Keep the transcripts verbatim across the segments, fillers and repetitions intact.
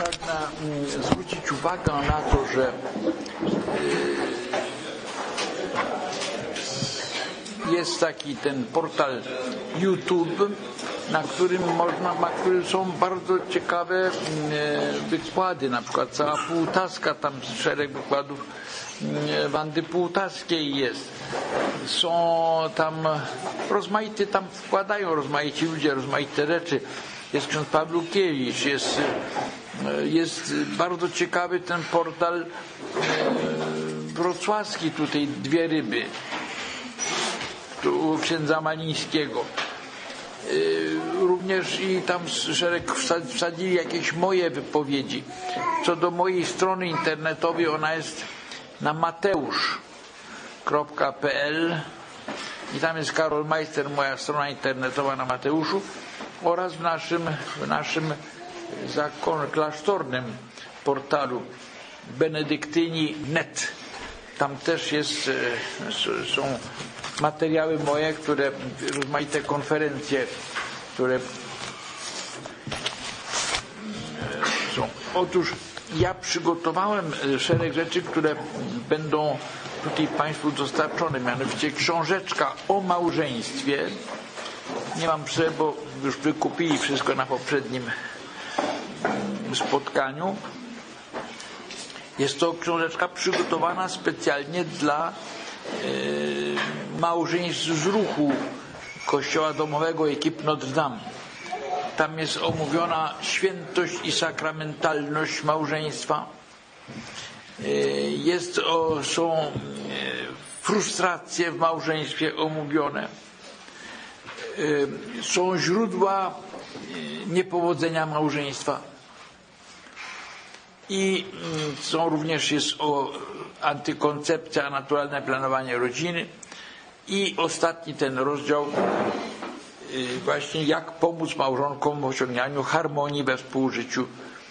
pragnę zwrócić uwagę na to, że jest taki ten portal YouTube, na którym można, na którym są bardzo ciekawe wykłady, na przykład cała Półtaska, tam szereg wykładów Wandy Półtaskiej jest. Są tam rozmaite, tam wkładają rozmaici ludzie, rozmaite rzeczy. Jest ksiądz Pawlukiewicz, jest, jest bardzo ciekawy ten portal wrocławski, tutaj Dwie Ryby, u księdza Malińskiego. Również i tam szereg wsadzili jakieś moje wypowiedzi. Co do mojej strony internetowej, ona jest na mateusz kropka p l i tam jest Karol Majster, moja strona internetowa na Mateuszu, oraz w naszym, w naszym zakon, klasztornym portalu Benedyktyni kropka net. Tam też jest, są materiały moje, które, rozmaite konferencje, które są. Otóż ja przygotowałem szereg rzeczy, które będą tutaj Państwu dostarczone, mianowicie książeczka o małżeństwie. Nie mam przy, bo już wykupili wszystko na poprzednim spotkaniu. Jest to książeczka przygotowana specjalnie dla e, małżeństw z ruchu Kościoła Domowego Ekip Notre Dame. Tam jest omówiona świętość i sakramentalność małżeństwa. E, jest o, są e, frustracje w małżeństwie omówione. E, są źródła e, niepowodzenia małżeństwa. I są również jest o antykoncepcja, naturalne planowanie rodziny. I ostatni ten rozdział właśnie jak pomóc małżonkom w osiąganiu harmonii we współżyciu.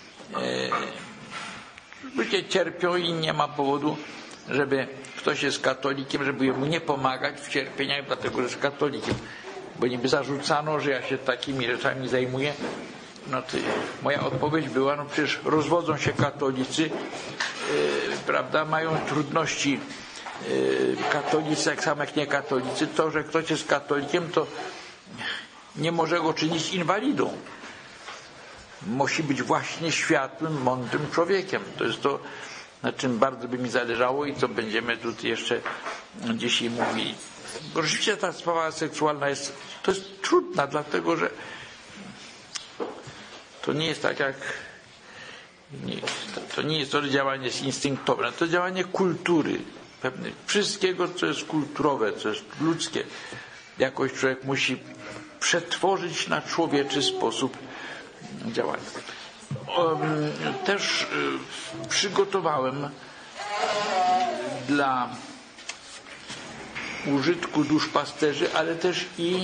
Ludzie cierpią i nie ma powodu, żeby ktoś jest katolikiem, żeby mu nie pomagać w cierpieniach, dlatego że jest katolikiem. Bo niby zarzucano, że ja się takimi rzeczami zajmuję. No to moja odpowiedź była, no przecież rozwodzą się katolicy, yy, prawda, mają trudności yy, katolicy, tak samo jak nie katolicy. To, że ktoś jest katolikiem, to nie może go czynić inwalidą. Musi być właśnie światłym, mądrym człowiekiem. To jest to, na czym bardzo by mi zależało i co będziemy tutaj jeszcze dzisiaj mówili. Bo rzeczywiście ta sprawa seksualna jest, to jest trudna, dlatego że to nie jest tak jak nie, to nie jest to działanie instynktowne, to działanie kultury pewnej, wszystkiego co jest kulturowe, co jest ludzkie. Jakoś człowiek musi przetworzyć na człowieczy sposób działania. Też przygotowałem dla użytku duszpasterzy, ale też i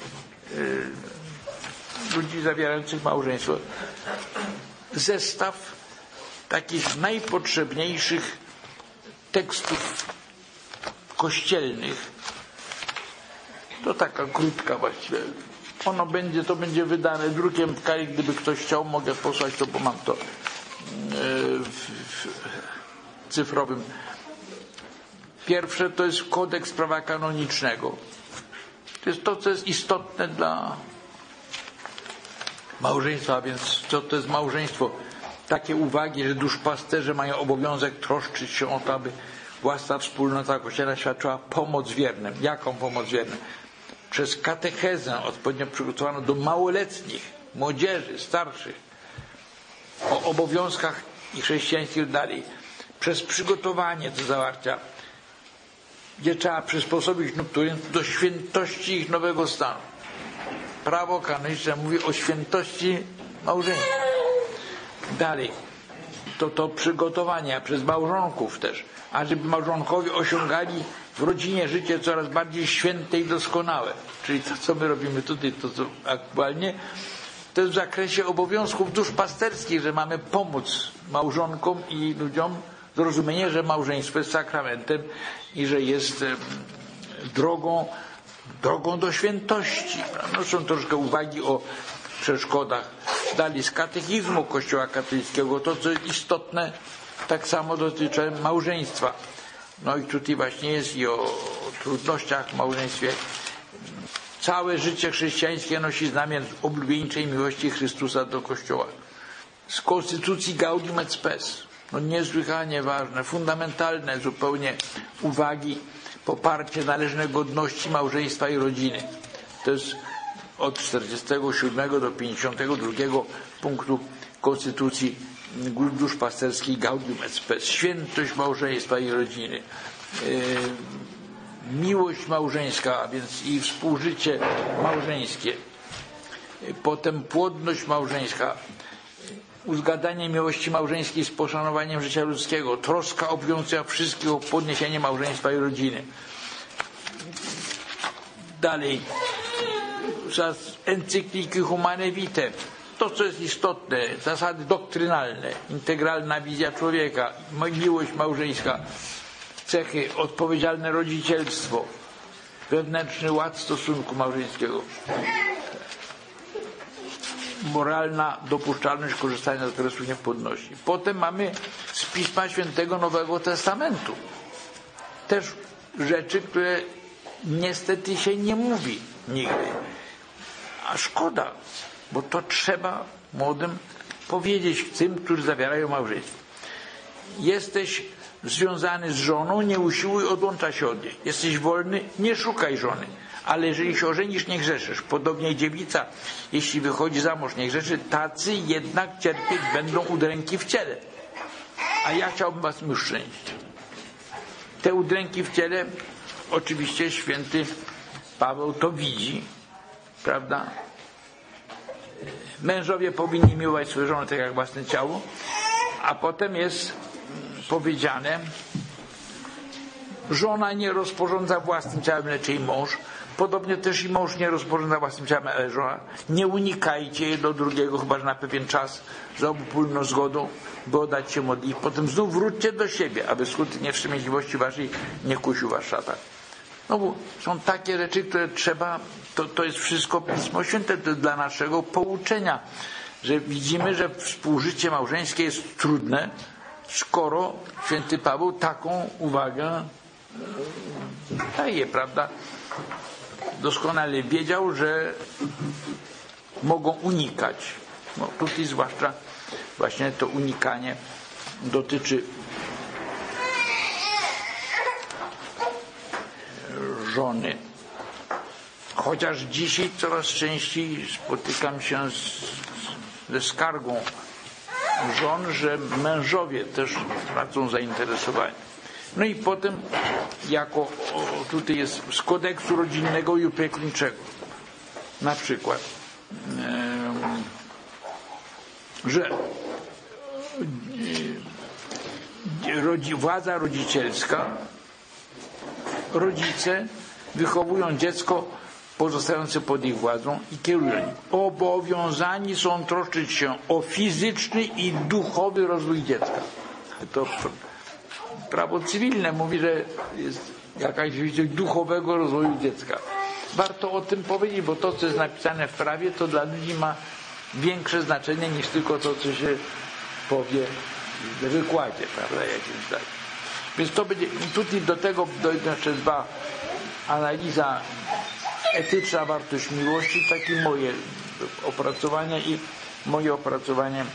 ludzi zawierających małżeństwo zestaw takich najpotrzebniejszych tekstów kościelnych. To taka krótka właściwie. Ono będzie, to będzie wydane drukiem w Kali, gdyby ktoś chciał, mogę posłać to, bo mam to w, w cyfrowym. Pierwsze to jest kodeks prawa kanonicznego. To jest to, co jest istotne dla małżeństwa, a więc co to jest małżeństwo? Takie uwagi, że duszpasterze mają obowiązek troszczyć się o to, aby własna wspólnota Kościoła świadczyła pomoc wiernym. Jaką pomoc wiernym? Przez katechezę odpowiednio przygotowaną do małoletnich, młodzieży, starszych, o obowiązkach i chrześcijańskich dalej. Przez przygotowanie do zawarcia, gdzie trzeba przysposobić nupturyn do świętości ich nowego stanu. Prawo kanoniczne mówi o świętości małżeństwa. Dalej, to to przygotowania przez małżonków też, ażeby małżonkowie osiągali w rodzinie życie coraz bardziej święte i doskonałe. Czyli to, co my robimy tutaj, to co aktualnie, to jest w zakresie obowiązków duszpasterskich, że mamy pomóc małżonkom i ludziom zrozumienie, że małżeństwo jest sakramentem i że jest drogą, drogą do świętości. No, są troszkę uwagi o przeszkodach. Dalej z katechizmu Kościoła katolickiego, to co jest istotne, tak samo dotyczy małżeństwa. No i tutaj właśnie jest i o trudnościach w małżeństwie. Całe życie chrześcijańskie nosi znamię oblubieńczej miłości Chrystusa do Kościoła. Z konstytucji Gaudium et Spes, no niesłychanie ważne, fundamentalne zupełnie uwagi, poparcie należnej godności małżeństwa i rodziny. To jest od czterdziestego siódmego do pięćdziesiątego drugiego punktu konstytucji duszpasterskiej Gaudium et Spes. Świętość małżeństwa i rodziny. Yy, miłość małżeńska, a więc i współżycie małżeńskie. Potem płodność małżeńska. Uzgadanie miłości małżeńskiej z poszanowaniem życia ludzkiego. Troska obowiązująca wszystkich o podniesienie małżeństwa i rodziny. Dalej. Z encykliki Humane Vitae. To, co jest istotne, zasady doktrynalne, integralna wizja człowieka, miłość małżeńska, cechy, odpowiedzialne rodzicielstwo, wewnętrzny ład stosunku małżeńskiego, moralna dopuszczalność korzystania z okresu niepłodności. Potem mamy z Pisma Świętego Nowego Testamentu. Też rzeczy, które niestety się nie mówi nigdy. A szkoda, bo to trzeba młodym powiedzieć tym, którzy zawierają małżeństwo. Jesteś związany z żoną, nie usiłuj odłączać się od niej. Jesteś wolny, nie szukaj żony. Ale jeżeli się ożenisz, nie grzeszysz. Podobnie dziewica, jeśli wychodzi za mąż, nie grzeszy. Tacy jednak cierpieć będą udręki w ciele. A ja chciałbym was uszczęścić. Te udręki w ciele, oczywiście święty Paweł to widzi, prawda? Mężowie powinni miłować swoje żony tak jak własne ciało, a potem jest powiedziane, żona nie rozporządza własnym ciałem, lecz jej mąż. Podobnie też i mąż nie rozporządza własnym ciałem, ale żona. Nie unikajcie jedno drugiego, chyba że na pewien czas, za obopólną zgodą, by oddać się modlić. Potem znów wróćcie do siebie, aby skutki niewstrzemięźliwości waszej nie kusił was szatan. No bo są takie rzeczy, które trzeba, to, to jest wszystko Pismo Święte dla naszego pouczenia, że widzimy, że współżycie małżeńskie jest trudne, skoro święty Paweł taką uwagę daje, prawda? Doskonale wiedział, że mogą unikać. No tutaj zwłaszcza właśnie to unikanie dotyczy żony. Chociaż dzisiaj coraz częściej spotykam się z, ze skargą żon, że mężowie też tracą zainteresowanie. No i potem jako o, tutaj jest z kodeksu rodzinnego i opiekuńczego na przykład e, że e, rodzi, władza rodzicielska, rodzice wychowują dziecko pozostające pod ich władzą i kierują nim. Obowiązani są troszczyć się o fizyczny i duchowy rozwój dziecka. To prawo cywilne mówi, że jest jakaś rzeczywistość duchowego rozwoju dziecka. Warto o tym powiedzieć, bo to, co jest napisane w prawie, to dla ludzi ma większe znaczenie niż tylko to, co się powie w wykładzie, prawda, jakimś tak. Więc to będzie, tutaj do tego dojdą jeszcze dwa, analiza etyczna, wartość miłości, takie moje opracowania i moje opracowanie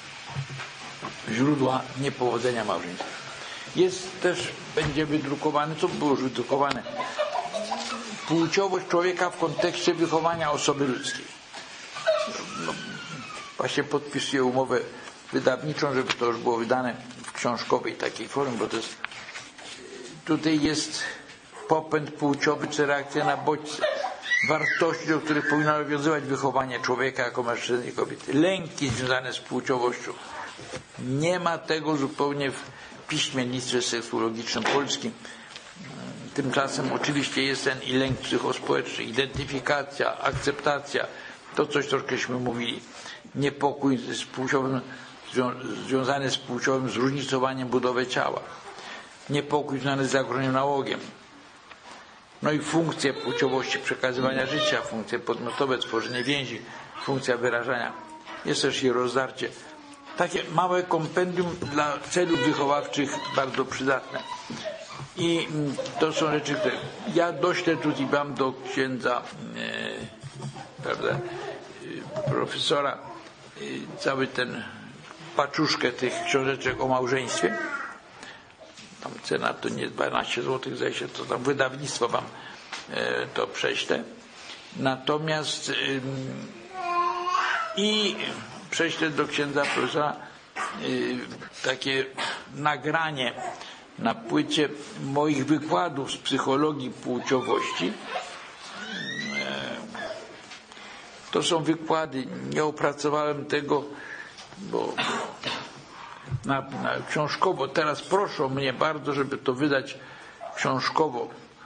źródła niepowodzenia małżeństwa. Jest też, będzie wydrukowane, co było już wydrukowane, płciowość człowieka w kontekście wychowania osoby ludzkiej. No, właśnie podpisuję umowę wydawniczą, żeby to już było wydane w książkowej takiej formie, bo to jest, tutaj jest popęd płciowy czy reakcja na bodźce, wartości, do których powinno nawiązywać wychowanie człowieka jako mężczyzny i kobiety, lęki związane z płciowością. Nie ma tego zupełnie w piśmiennictwie seksuologicznym polskim. Tymczasem oczywiście jest ten i lęk psychospołeczny, identyfikacja, akceptacja, to coś troszkęśmy mówili, niepokój z płciowym, związany z płciowym zróżnicowaniem budowy ciała, niepokój związany z zagrożeniem nałogiem, no i funkcje płciowości przekazywania życia, funkcje podmiotowe, tworzenie więzi, funkcja wyrażania. Jest też i rozdarcie. Takie małe kompendium dla celów wychowawczych bardzo przydatne. I to są rzeczy, które ja doślę tutaj wam do księdza e, prawda, e, profesora e, cały ten paczuszkę tych książeczek o małżeństwie. Tam cena to nie dwanaście złotych, zdaje się, to tam wydawnictwo wam e, to prześlę. Natomiast e, i prześlę do księdza profesora e, takie nagranie na płycie moich wykładów z psychologii płciowości. To są wykłady, nie opracowałem tego, bo na, na książkowo, teraz proszą mnie bardzo, żeby to wydać książkowo.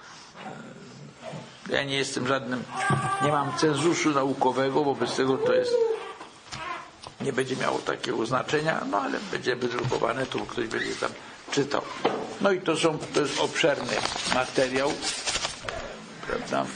Ja nie jestem żadnym, nie mam cenzusu naukowego, wobec tego to jest, nie będzie miało takiego znaczenia, no ale będzie wydrukowane, to ktoś będzie tam czytał. No i to są, to jest obszerny materiał, prawda?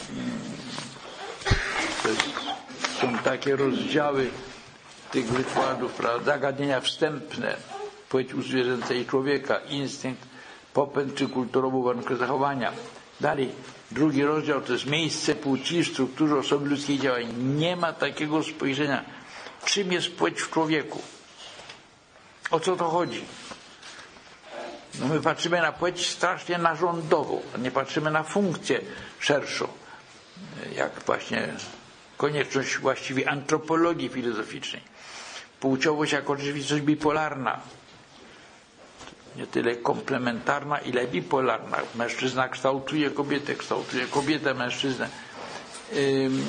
To jest, są takie rozdziały tych wykładów, prawda? Zagadnienia wstępne, płeć u zwierzęcia i człowieka, instynkt, popęd czy kulturowo warunki zachowania. Dalej, drugi rozdział to jest miejsce płci w strukturze osoby ludzkiej działań. Nie ma takiego spojrzenia, czym jest płeć w człowieku. O co to chodzi? No my patrzymy na płeć strasznie narządową, nie patrzymy na funkcję szerszą, jak właśnie konieczność właściwie antropologii filozoficznej. Płciowość jako rzeczywistość bipolarna, nie tyle komplementarna, ile bipolarna. Mężczyzna kształtuje kobietę, kształtuje kobietę mężczyznę. Ym,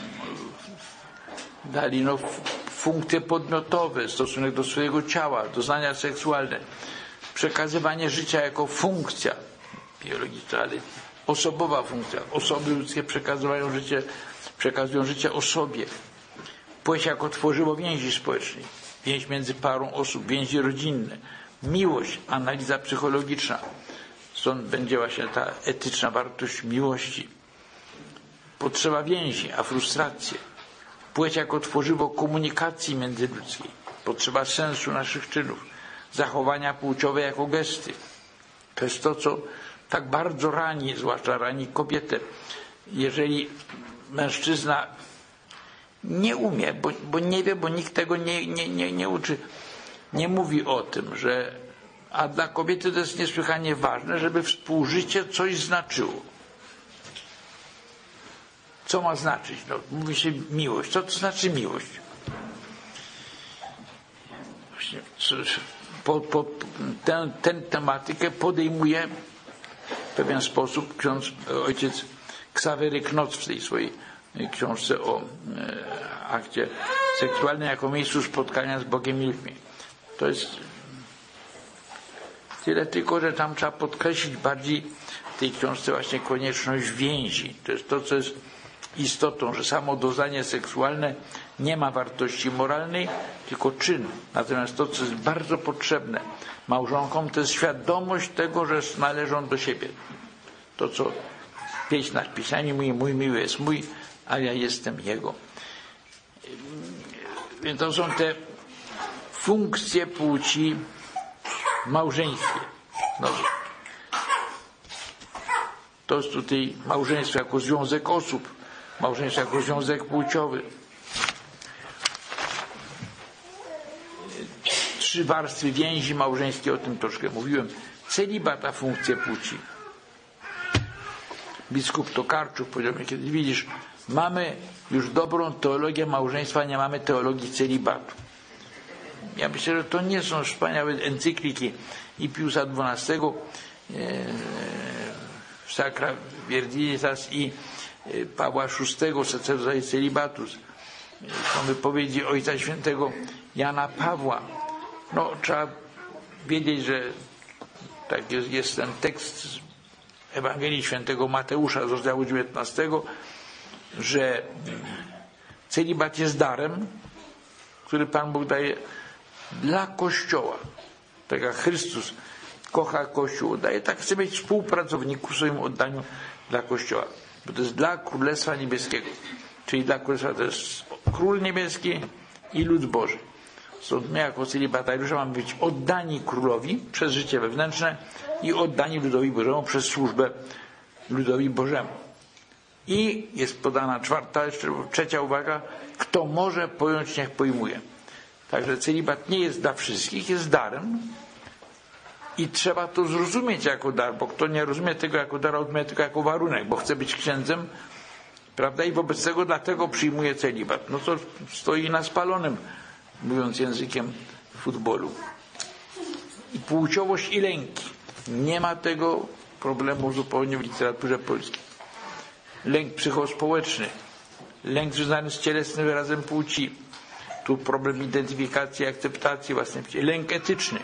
dali no, funkcje podmiotowe, stosunek do swojego ciała, doznania seksualne. Przekazywanie życia jako funkcja biologiczna, ale osobowa funkcja. Osoby ludzkie przekazują życie, przekazują życie osobie. Płeć jako tworzywo więzi społecznej. Więź między parą osób, więzi rodzinne. Miłość, analiza psychologiczna. Stąd będzie właśnie ta etyczna wartość miłości. Potrzeba więzi, a frustracje. Płeć jako tworzywo komunikacji międzyludzkiej. Potrzeba sensu naszych czynów. Zachowania płciowe jako gesty. To jest to, co tak bardzo rani, zwłaszcza rani kobietę. Jeżeli mężczyzna nie umie, bo, bo nie wie, bo nikt tego nie, nie, nie, nie uczy, nie mówi o tym, że a dla kobiety to jest niesłychanie ważne, żeby współżycie coś znaczyło. Co ma znaczyć? No, mówi się miłość. Co to znaczy miłość? Właśnie, po, po, tę, tę tematykę podejmuje w pewien sposób ksiądz, ojciec Ksawery Knoc w tej swojej książce o e, akcie seksualnym jako miejscu spotkania z Bogiem i ludźmi. To jest tyle tylko, że tam trzeba podkreślić bardziej w tej książce właśnie konieczność więzi. To jest to, co jest istotą, że samo doznanie seksualne nie ma wartości moralnej, tylko czyn. Natomiast to, co jest bardzo potrzebne małżonkom, to jest świadomość tego, że należą do siebie. To, co pieśń nad pieśniami mówi, mój miły jest mój, a ja jestem jego. Więc to są te funkcje płci w małżeństwie. No, to jest tutaj małżeństwo jako związek osób, małżeństwo jako związek płciowy. Trzy warstwy więzi małżeńskiej, o tym troszkę mówiłem. Celibat, a funkcje płci. Biskup Tokarczuk powiedział mi kiedyś, widzisz, mamy już dobrą teologię małżeństwa, nie mamy teologii celibatu. Ja myślę, że to nie są wspaniałe encykliki i Piusa dwunastego w Sacra Virginitas i Pawła szóstego Sacerdotae Celibatus. Są wypowiedzi Ojca Świętego Jana Pawła. No, trzeba wiedzieć, że tak jest, jest ten tekst z Ewangelii Świętego Mateusza z rozdziału dziewiętnastego, że celibat jest darem, który Pan Bóg daje dla Kościoła. Tak jak Chrystus kocha Kościół, daje, tak chce mieć współpracowników w swoim oddaniu dla Kościoła. Bo to jest dla Królestwa Niebieskiego. Czyli dla Królestwa to jest Król Niebieski i lud Boży. Stąd my jako celibatariusze mamy być oddani królowi przez życie wewnętrzne i oddani ludowi Bożemu przez służbę ludowi Bożemu. I jest podana czwarta, jeszcze trzecia uwaga, kto może pojąć, niech pojmuje. Także celibat nie jest dla wszystkich, jest darem i trzeba to zrozumieć jako dar, bo kto nie rozumie tego jako dar, rozumie tylko jako warunek, bo chce być księdzem, prawda, i wobec tego dlatego przyjmuje celibat. No to stoi na spalonym, mówiąc językiem futbolu. I płciowość i lęki. Nie ma tego problemu zupełnie w literaturze polskiej. Lęk psychospołeczny, lęk związany z cielesnym wyrazem płci, tu problem identyfikacji, akceptacji własnej płci, lęk etyczny.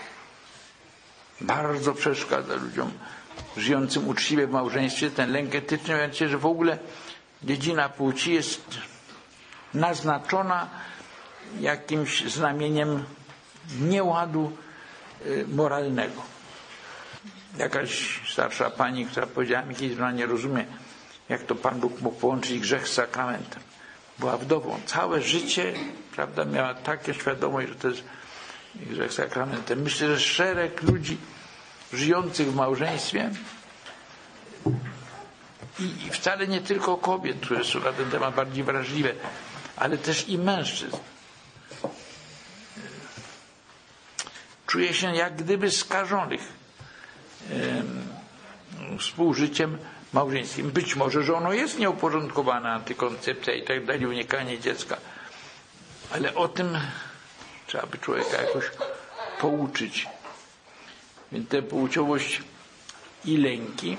Bardzo przeszkadza ludziom żyjącym uczciwie w małżeństwie ten lęk etyczny, mianowicie, że w ogóle dziedzina płci jest naznaczona jakimś znamieniem nieładu moralnego. Jakaś starsza pani, która powiedziała mi kiedyś, że ona nie rozumie, jak to Pan Bóg mógł połączyć grzech z sakramentem. Była wdową. Całe życie, prawda, miała taką świadomość, że to jest grzech z sakramentem. Myślę, że szereg ludzi żyjących w małżeństwie i wcale nie tylko kobiet, które są na ten temat bardziej wrażliwe, ale też i mężczyzn, czuje się jak gdyby skażonych współżyciem małżeńskim. Być może, że ono jest nieuporządkowane, antykoncepcja i tak dalej, unikanie dziecka, ale o tym trzeba by człowieka jakoś pouczyć. Więc tę płciowość i lęki,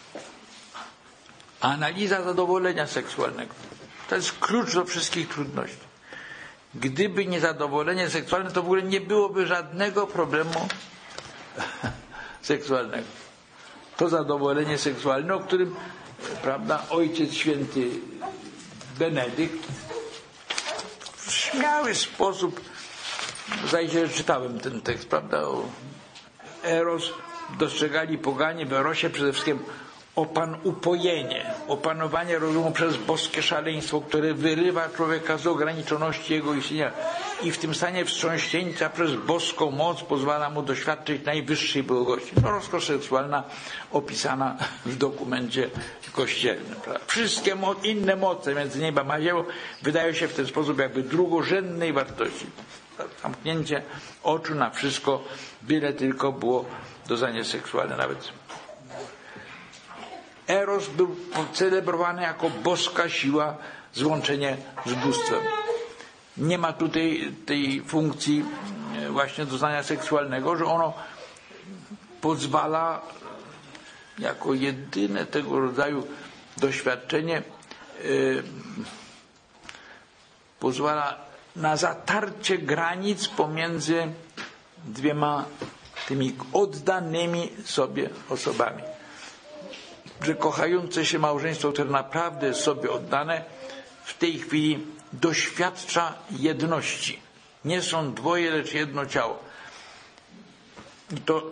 analiza zadowolenia seksualnego, to jest klucz do wszystkich trudności. Gdyby nie zadowolenie seksualne, to w ogóle nie byłoby żadnego problemu seksualnego. To zadowolenie seksualne, o którym, prawda, Ojciec Święty Benedykt w śmiały sposób, zdaje się, że czytałem ten tekst, prawda, o Eros, dostrzegali poganie w Erosie przede wszystkim opan upojenie, opanowanie rozumu przez boskie szaleństwo, które wyrywa człowieka z ograniczoności jego istnienia i w tym stanie wstrząśnięcia przez boską moc pozwala mu doświadczyć najwyższej błogości. No, rozkosz seksualna opisana w dokumencie kościelnym. Prawda? Wszystkie mo- inne moce między niebem a ziemią wydają się w ten sposób jakby drugorzędnej wartości. Zamknięcie oczu na wszystko, byle tylko było doznanie seksualne. Nawet Eros był celebrowany jako boska siła, złączenie z bóstwem. Nie ma tutaj tej funkcji właśnie doznania seksualnego, że ono pozwala jako jedyne tego rodzaju doświadczenie yy, pozwala na zatarcie granic pomiędzy dwiema tymi oddanymi sobie osobami. Że kochające się małżeństwo, które naprawdę jest sobie oddane, w tej chwili doświadcza jedności. Nie są dwoje, lecz jedno ciało. I to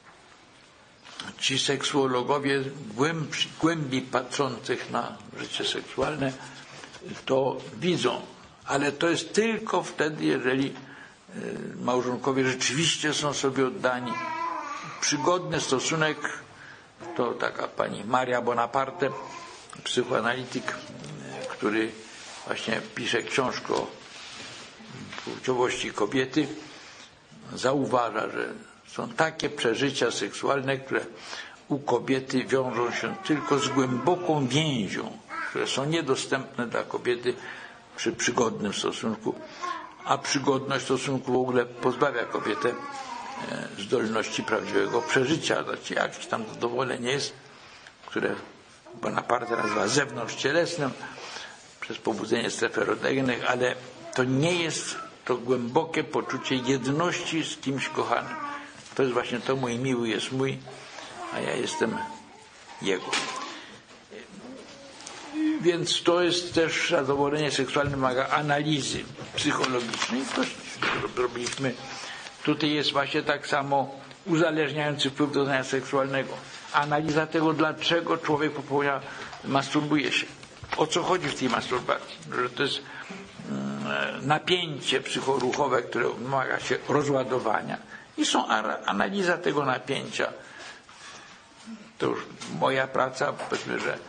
ci seksuologowie głębi, głębiej patrzących na życie seksualne to widzą. Ale to jest tylko wtedy, jeżeli małżonkowie rzeczywiście są sobie oddani. Przygodny stosunek, to taka pani Maria Bonaparte, psychoanalityk, który właśnie pisze książkę o płciowości kobiety, zauważa, że są takie przeżycia seksualne, które u kobiety wiążą się tylko z głęboką więzią, które są niedostępne dla kobiety przy przygodnym stosunku, a przygodność stosunku w ogóle pozbawia kobietę zdolności prawdziwego przeżycia. Znaczy jakieś tam zadowolenie jest, które Bonaparte nazywa zewnątrzcielesnym, przez pobudzenie stref erogennych, ale to nie jest to głębokie poczucie jedności z kimś kochanym. To jest właśnie to, mój miły jest mój, a ja jestem jego. Więc to jest też zadowolenie seksualne, wymaga analizy psychologicznej. To robiliśmy. Tutaj jest właśnie tak samo uzależniający wpływ doznania seksualnego. Analiza tego, dlaczego człowiek popełnia, masturbuje się. O co chodzi w tej masturbacji? Że to jest napięcie psychoruchowe, które wymaga się rozładowania. I są analiza tego napięcia. To już moja praca, powiedzmy, że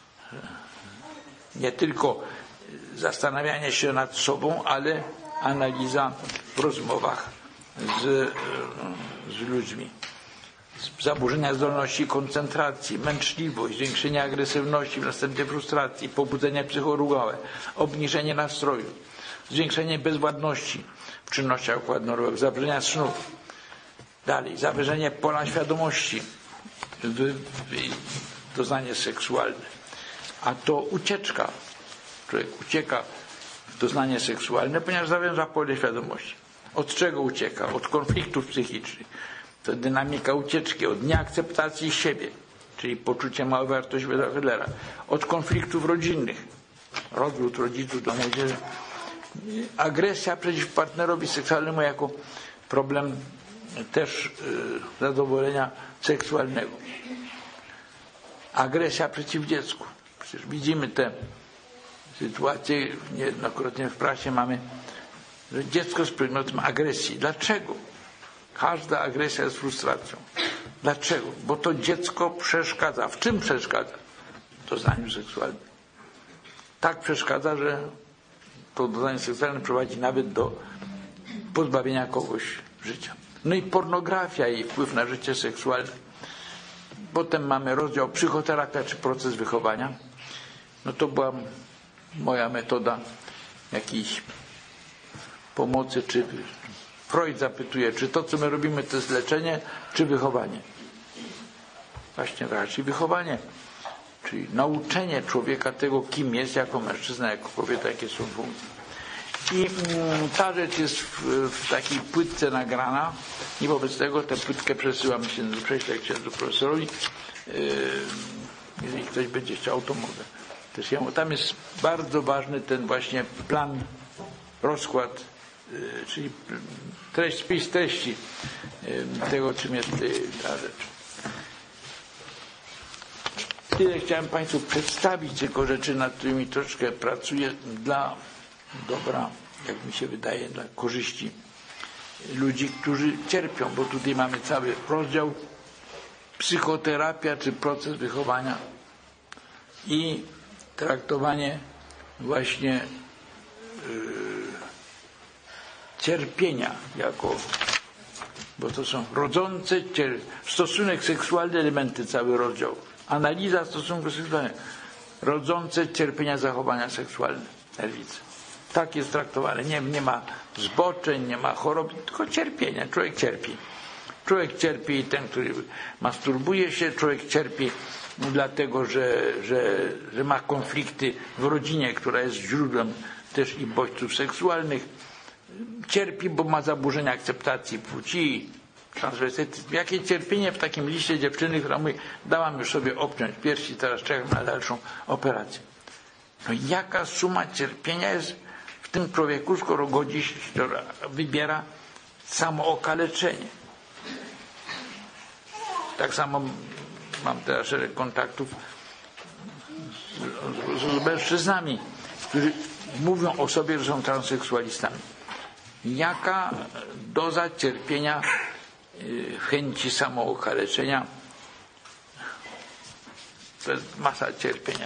nie tylko zastanawianie się nad sobą, ale analiza w rozmowach z, z ludźmi. Zaburzenia zdolności koncentracji, męczliwość, zwiększenie agresywności, następnie frustracji, pobudzenie psychoruchowe, obniżenie nastroju, zwiększenie bezwładności w czynnościach układu nerwowego, zaburzenia snu. Dalej, zawyżenie pola świadomości, doznanie seksualne. A to ucieczka. Człowiek ucieka w doznanie seksualne, ponieważ zawęża pole świadomości. Od czego ucieka? Od konfliktów psychicznych. To dynamika ucieczki, od nieakceptacji siebie, czyli poczucie małej wartości według Adlera. Od konfliktów rodzinnych. Rozwód rodziców do młodzieży. Agresja przeciw partnerowi seksualnemu jako problem też y, zadowolenia seksualnego. Agresja przeciw dziecku. Przecież widzimy te sytuacje, niejednokrotnie w prasie mamy, że dziecko jest przedmiotem agresji. Dlaczego? Każda agresja jest frustracją. Dlaczego? Bo to dziecko przeszkadza. W czym przeszkadza? W doznaniu seksualnym. Tak przeszkadza, że to doznanie seksualne prowadzi nawet do pozbawienia kogoś życia. No i pornografia i wpływ na życie seksualne. Potem mamy rozdział psychoterapia czy proces wychowania. No to była moja metoda jakiejś pomocy, czy Freud zapytuje, czy to, co my robimy, to jest leczenie, czy wychowanie. Właśnie raczej wychowanie. Czyli nauczenie człowieka tego, kim jest, jako mężczyzna, jako kobieta, jakie są funkcje. I mm, ta rzecz jest w, w takiej płytce nagrana i wobec tego tę płytkę przesyłam się do przejścia księdzu profesorowi. Yy, jeżeli ktoś będzie chciał, to mogę też ją. Tam jest bardzo ważny ten właśnie plan, rozkład, yy, czyli treść, spis treści yy, tego, czym jest yy, ta rzecz. Tyle chciałem Państwu przedstawić, tylko rzeczy, nad którymi troszkę pracuję dla dobra, jak mi się wydaje, dla korzyści ludzi, którzy cierpią, bo tutaj mamy cały rozdział psychoterapia czy proces wychowania i traktowanie właśnie yy, cierpienia jako, bo to są rodzące cier- stosunek seksualny, elementy, cały rozdział. Analiza stosunku seksualnego. Rodzące cierpienia zachowania seksualne. Nerwice. Tak jest traktowane. Nie, nie ma zboczeń, nie ma chorób, tylko cierpienia. Człowiek cierpi. Człowiek cierpi, ten, który masturbuje się, człowiek cierpi dlatego, że, że, że ma konflikty w rodzinie, która jest źródłem też i bodźców seksualnych. Cierpi, bo ma zaburzenia akceptacji płci, transwestytyzm. Jakie cierpienie w takim liście dziewczyny, która mówi, dałam już sobie obciąć piersi, teraz czekam na dalszą operację. No jaka suma cierpienia jest w tym człowieku, skoro godzi się, wybiera samookaleczenie. Tak samo mam teraz szereg kontaktów z, z, z mężczyznami, którzy mówią o sobie, że są transseksualistami. Jaka doza cierpienia, chęci samookaleczenia, to jest masa cierpienia.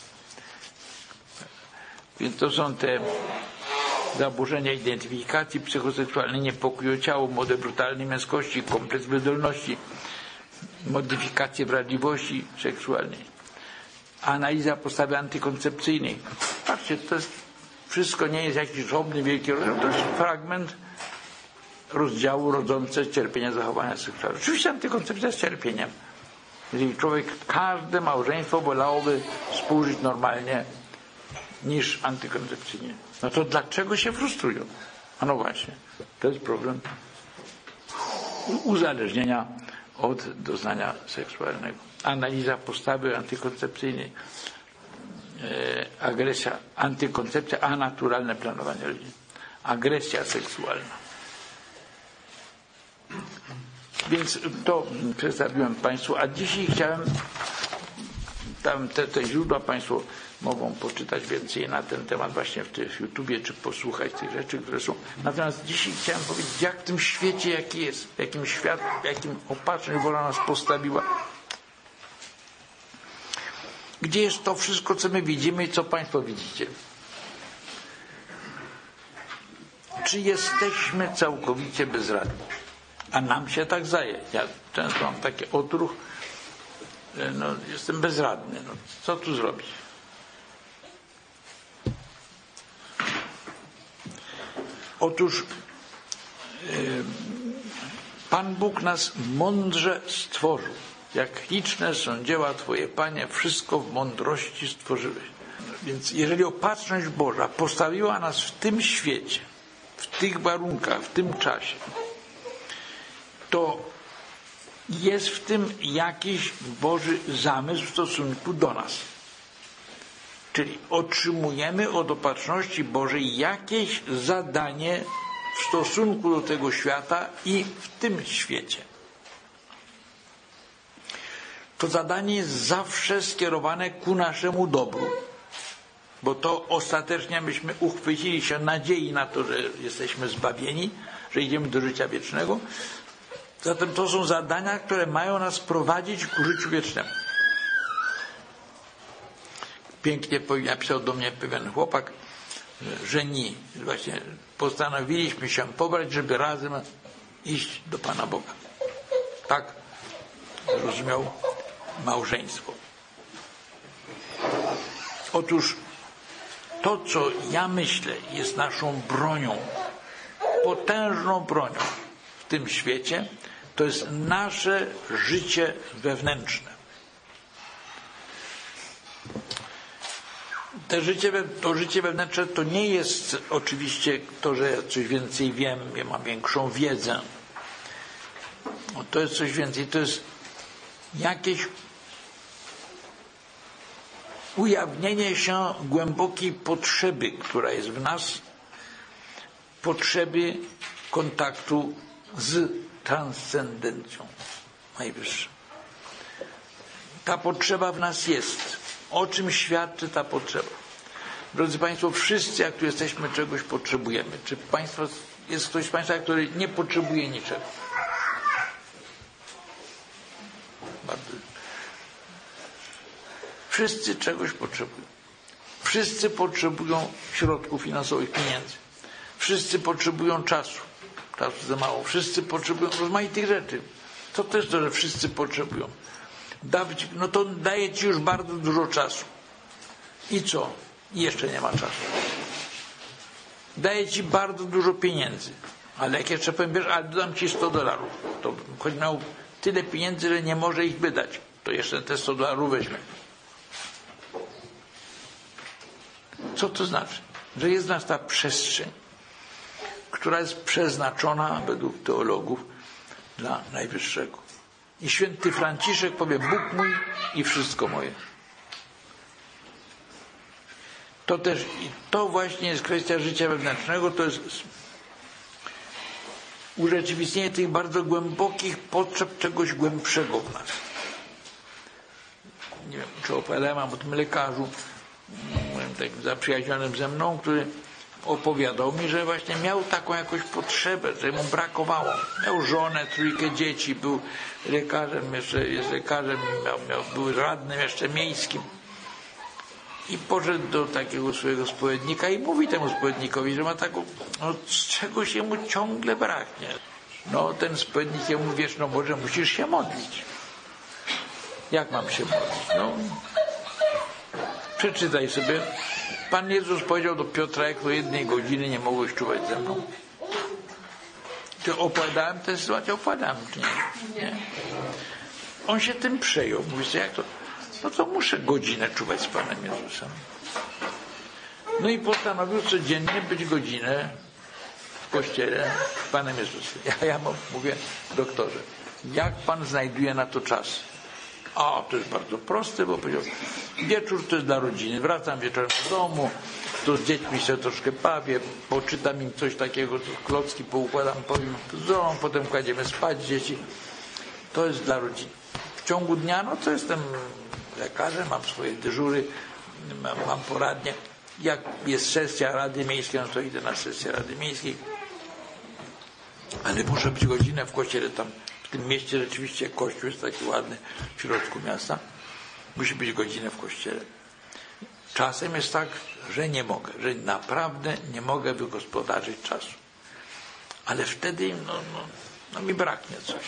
Więc to są te zaburzenia identyfikacji psychoseksualnej, niepokój o ciało, model brutalnej męskości, kompleks wydolności, modyfikacje wrażliwości seksualnej, analiza postawy antykoncepcyjnej. Patrzcie, to jest wszystko nie jest jakiś żobny, wielki rozdział, to jest fragment rozdziału rodzące cierpienia zachowania seksualnego. Oczywiście antykoncepcja jest cierpieniem. Jeżeli człowiek, każde małżeństwo wolałoby współżyć normalnie niż antykoncepcyjnie. No to dlaczego się frustrują? A no właśnie, to jest problem uzależnienia od doznania seksualnego. Analiza postawy antykoncepcyjnej, e, agresja, antykoncepcja, a naturalne planowanie rodziny. Agresja seksualna. Więc to przedstawiłem Państwu, a dzisiaj chciałem tam te, te źródła Państwo mogą poczytać więcej na ten temat właśnie w, te, w YouTubie, czy posłuchać tych rzeczy, które są. Natomiast dzisiaj chciałem powiedzieć, jak w tym świecie, jaki jest, w jakim świat, w jakim opatrzność Boża nas postawiła. Gdzie jest to wszystko, co my widzimy i co Państwo widzicie? Czy jesteśmy całkowicie bezradni? A nam się tak zdaje. Ja często mam taki odruch, że no, jestem bezradny. No, co tu zrobić? Otóż yy, Pan Bóg nas mądrze stworzył. Jak liczne są dzieła Twoje, Panie, wszystko w mądrości stworzyłeś. Więc jeżeli opatrzność Boża postawiła nas w tym świecie, w tych warunkach, w tym czasie, to jest w tym jakiś Boży zamysł w stosunku do nas. Czyli otrzymujemy od opatrzności Bożej jakieś zadanie w stosunku do tego świata i w tym świecie. To zadanie jest zawsze skierowane ku naszemu dobru. Bo to ostatecznie myśmy uchwycili się nadziei na to, że jesteśmy zbawieni, że idziemy do życia wiecznego. Zatem to są zadania, które mają nas prowadzić ku życiu wiecznemu. Pięknie napisał do mnie pewien chłopak, żeni, właśnie postanowiliśmy się pobrać, żeby razem iść do Pana Boga. Tak rozumiał małżeństwo. Otóż to, co ja myślę, jest naszą bronią, potężną bronią w tym świecie, to jest nasze życie wewnętrzne. Te życie, to życie wewnętrzne to nie jest oczywiście to, że ja coś więcej wiem, ja mam większą wiedzę. No, to jest coś więcej, to jest jakieś ujawnienie się głębokiej potrzeby, która jest w nas, potrzeby kontaktu z transcendencją najwyższą. Ta potrzeba w nas jest. O czym świadczy ta potrzeba? Drodzy Państwo, wszyscy, jak tu jesteśmy, czegoś potrzebujemy. Czy Państwo, jest ktoś z Państwa, który nie potrzebuje niczego? Bardzo. Wszyscy czegoś potrzebują. Wszyscy potrzebują środków finansowych, pieniędzy. Wszyscy potrzebują czasu. Czasu za mało. Wszyscy potrzebują rozmaitych rzeczy. To też to, że wszyscy potrzebują. Dawać, no to daje Ci już bardzo dużo czasu. I co? I jeszcze nie ma czasu. Daje Ci bardzo dużo pieniędzy. Ale jak jeszcze powiem, wiesz, ale dodam Ci sto dolarów. To choć miał tyle pieniędzy, że nie może ich wydać. To jeszcze te sto dolarów weźmie. Co to znaczy? Że jest w nas ta przestrzeń, która jest przeznaczona według teologów dla Najwyższego. I święty Franciszek powie: Bóg mój i wszystko moje. To też, i to właśnie jest kwestia życia wewnętrznego, to jest urzeczywistnienie tych bardzo głębokich potrzeb czegoś głębszego w nas. Nie wiem, czy opowiadałem o tym lekarzu, takim zaprzyjaźnionym ze mną, który opowiadał mi, że właśnie miał taką jakąś potrzebę, że mu brakowało. Miał żonę, trójkę dzieci, był lekarzem, jeszcze jest lekarzem, miał, miał, był radnym jeszcze miejskim. I poszedł do takiego swojego spowiednika i mówi temu spowiednikowi, że ma taką, no z czego się mu ciągle braknie. No ten spowiednik jemu mówi: wiesz, no może musisz się modlić. Jak mam się modlić? No, przeczytaj sobie. Pan Jezus powiedział do Piotra: jak do jednej godziny nie mogłeś czuwać ze mną. Czy opowiadałem tę sytuację? Opowiadałem, czy nie? Nie. On się tym przejął. Mówi sobie, jak to? No to muszę godzinę czuwać z Panem Jezusem. No i postanowił codziennie być godzinę w kościele z Panem Jezusem. Ja, ja mówię: doktorze, jak Pan znajduje na to czas? A, to jest bardzo proste, bo powiedział: wieczór to jest dla rodziny. Wracam wieczorem do domu, to z dziećmi się troszkę bawię, poczytam im coś takiego, to klocki poukładam, powiem zdrową, potem kładziemy spać dzieci. To jest dla rodziny. W ciągu dnia, no to jestem lekarzem, mam swoje dyżury, mam, mam poradnię. Jak jest sesja Rady Miejskiej, no to idę na sesję Rady Miejskiej. Ale muszę być godzinę w kościele. Tam w tym mieście rzeczywiście kościół jest taki ładny w środku miasta. Musi być godzinę w kościele. Czasem jest tak, że nie mogę, że naprawdę nie mogę wygospodarzyć czasu. Ale wtedy no, no, no mi braknie coś.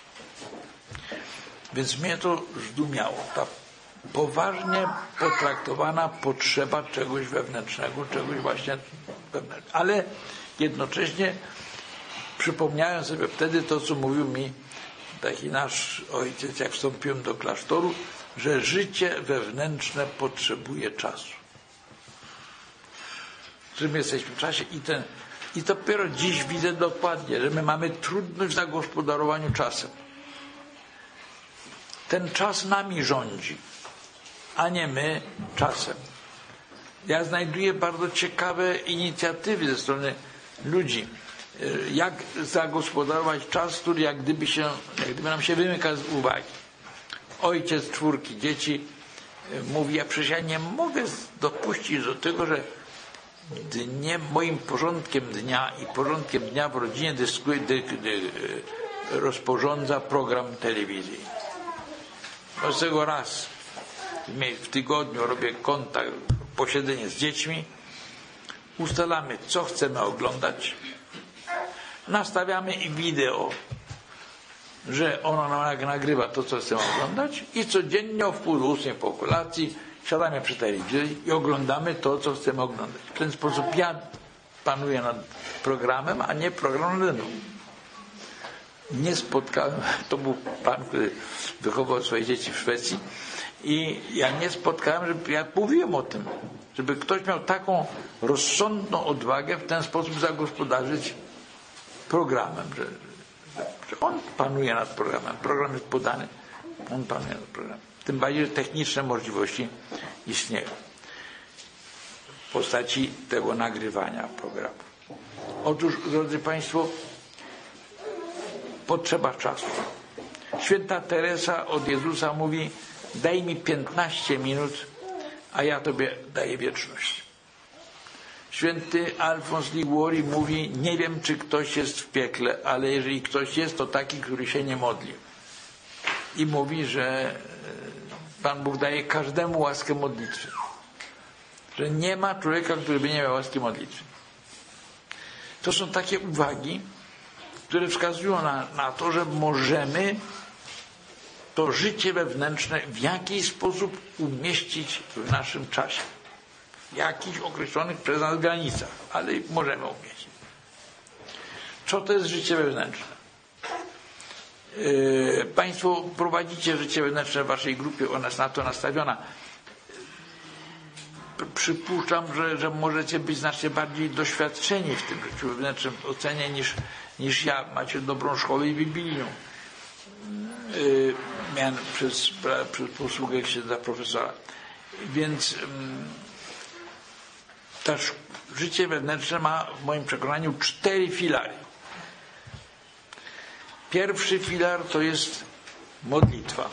Więc mnie to zdumiało. Ta poważnie potraktowana potrzeba czegoś wewnętrznego, czegoś właśnie wewnętrznego. Ale jednocześnie przypomniałem sobie wtedy to, co mówił mi taki nasz ojciec, jak wstąpiłem do klasztoru, że życie wewnętrzne potrzebuje czasu. Że my jesteśmy w czasie i, ten, i dopiero dziś widzę dokładnie, że my mamy trudność w zagospodarowaniu czasem. Ten czas nami rządzi, a nie my czasem. Ja znajduję bardzo ciekawe inicjatywy ze strony ludzi, jak zagospodarować czas, który jak gdyby, się, jak gdyby nam się wymyka z uwagi. Ojciec czwórki dzieci mówi, ja przecież ja nie mogę dopuścić do tego, że dniem, moim porządkiem dnia i porządkiem dnia w rodzinie dyskuje, dy, dy, rozporządza program telewizji. Z tego raz w tygodniu robię kontakt, posiedzenie z dziećmi, ustalamy, co chcemy oglądać, nastawiamy i wideo, że ona nagrywa to, co chcemy oglądać i codziennie o wpół do ósmej po kolacji siadamy przy telewizji i oglądamy to, co chcemy oglądać. W ten sposób ja panuję nad programem, a nie program nade mną. Nie spotkałem, to był pan, który wychował swoje dzieci w Szwecji i ja nie spotkałem, żeby ja mówiłem o tym, żeby ktoś miał taką rozsądną odwagę w ten sposób zagospodarzyć programem, że, że on panuje nad programem. Program jest podany, on panuje nad programem. Tym bardziej, że techniczne możliwości istnieją w postaci tego nagrywania programu. Otóż, drodzy Państwo, potrzeba czasu. Święta Teresa od Jezusa mówi, daj mi piętnaście minut, a ja Tobie daję wieczność. Święty Alfons Liguori mówi, nie wiem, czy ktoś jest w piekle, ale jeżeli ktoś jest, to taki, który się nie modli. I mówi, że Pan Bóg daje każdemu łaskę modlitwy. Że nie ma człowieka, który by nie miał łaski modlitwy. To są takie uwagi, które wskazują na, na to, że możemy to życie wewnętrzne w jakiś sposób umieścić w naszym czasie. W jakichś określonych przez nas granicach, ale możemy umieścić. Co to jest życie wewnętrzne? Yy, Państwo prowadzicie życie wewnętrzne w waszej grupie, ona jest na to nastawiona. Przypuszczam, że, że możecie być znacznie bardziej doświadczeni w tym życiu wewnętrznym ocenie niż, niż ja. Macie dobrą szkołę biblijną. Yy, miałem przez, przez posługę księdza profesora. Więc yy, to życie wewnętrzne ma w moim przekonaniu cztery filary. Pierwszy filar to jest modlitwa.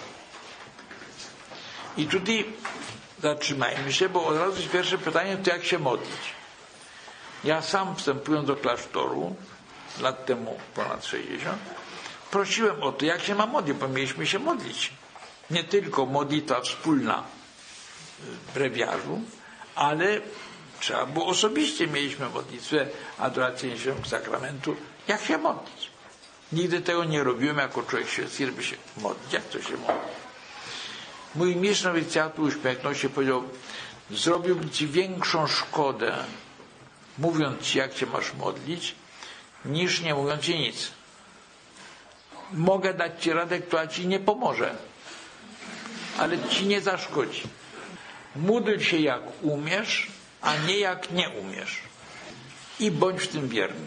I tutaj zatrzymajmy się, bo od razu jest pierwsze pytanie, to jak się modlić. Ja sam wstępując do klasztoru, lat temu ponad sześćdziesiąt, prosiłem o to, jak się ma modlić, bo mieliśmy się modlić. Nie tylko modlitwa wspólna w brewiarzu, ale trzeba było osobiście, mieliśmy modlitwę adoracyjną sakramentu, jak się modlić. Nigdy tego nie robiłem jako człowiek świecki, żeby się modlić. Jak to się modli? Mój mistrz nowicjatu uśmiechnął się i powiedział, zrobiłbym ci większą szkodę, mówiąc ci, jak się masz modlić, niż nie mówiąc ci nic. Mogę dać ci radę, która ci nie pomoże, ale ci nie zaszkodzi. Módl się jak umiesz, a nie jak nie umiesz. I bądź w tym wierny.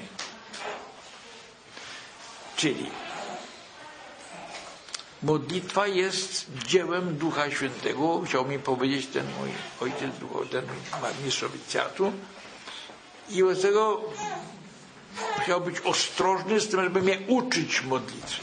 Czyli modlitwa jest dziełem Ducha Świętego, chciał mi powiedzieć ten mój ojciec, ten mistrz nowicjatu, i od tego chciał być ostrożny z tym, żeby mnie uczyć modlitwy.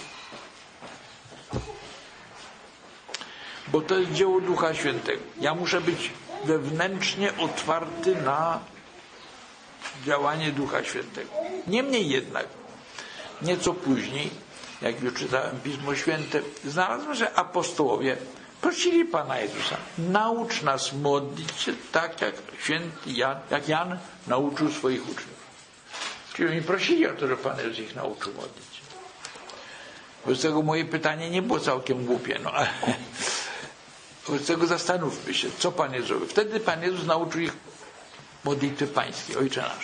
Bo to jest dzieło Ducha Świętego. Ja muszę być wewnętrznie otwarty na działanie Ducha Świętego. Niemniej jednak, nieco później, jak już czytałem Pismo Święte, znalazłem, że apostołowie prosili Pana Jezusa, naucz nas modlić się tak, jak święty Jan, jak Jan nauczył swoich uczniów. Czyli oni prosili o to, że Pan Jezus ich nauczył modlić się. Wobec tego moje pytanie nie było całkiem głupie, no ale wobec tego zastanówmy się, co Pan Jezus zrobił. Wtedy Pan Jezus nauczył ich modlitwy pańskiej, Ojcze nasz.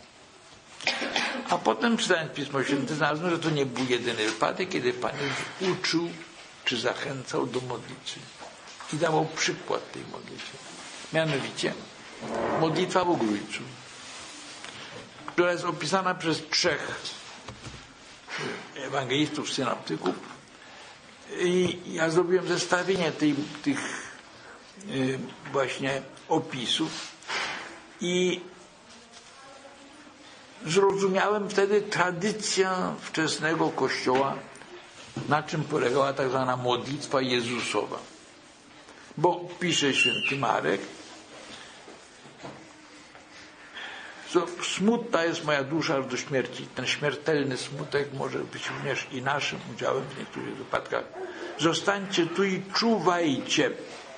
A potem, czytając Pismo Święte, znalazłem, że to nie był jedyny wypadek, kiedy Pan Jezus uczył czy zachęcał do modlitwy i dawał przykład tej modlitwy. Mianowicie modlitwa Bogrójcu, która jest opisana przez trzech ewangelistów, synoptyków, i ja zrobiłem zestawienie tej, tych yy, właśnie opisów i zrozumiałem wtedy tradycja wczesnego Kościoła, na czym polegała tak zwana modlitwa Jezusowa. Bo pisze święty Marek, smutna jest moja dusza aż do śmierci. Ten śmiertelny smutek może być również i naszym udziałem w niektórych wypadkach. Zostańcie tu i czuwajcie.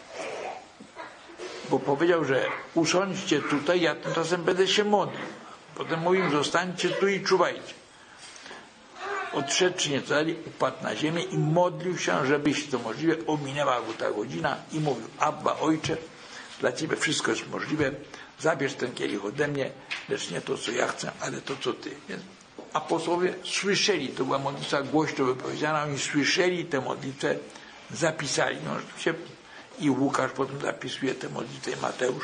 Bo powiedział, że usiądźcie tutaj, ja tymczasem będę się modlił. Potem mówił, zostańcie tu i czuwajcie. Odszedł nieco dalej, upadł na ziemię i modlił się, żeby jeśli to możliwe, ominęła go ta godzina i mówił, Abba, Ojcze, dla Ciebie wszystko jest możliwe, zabierz ten kielich ode mnie, lecz nie to, co ja chcę, ale to, co Ty. Więc apostołowie słyszeli, to była modlitwa głośno wypowiedziana, oni słyszeli tę modlitwę, zapisali. No, oczywiście i Łukasz potem zapisuje tę modlitwę, i Mateusz.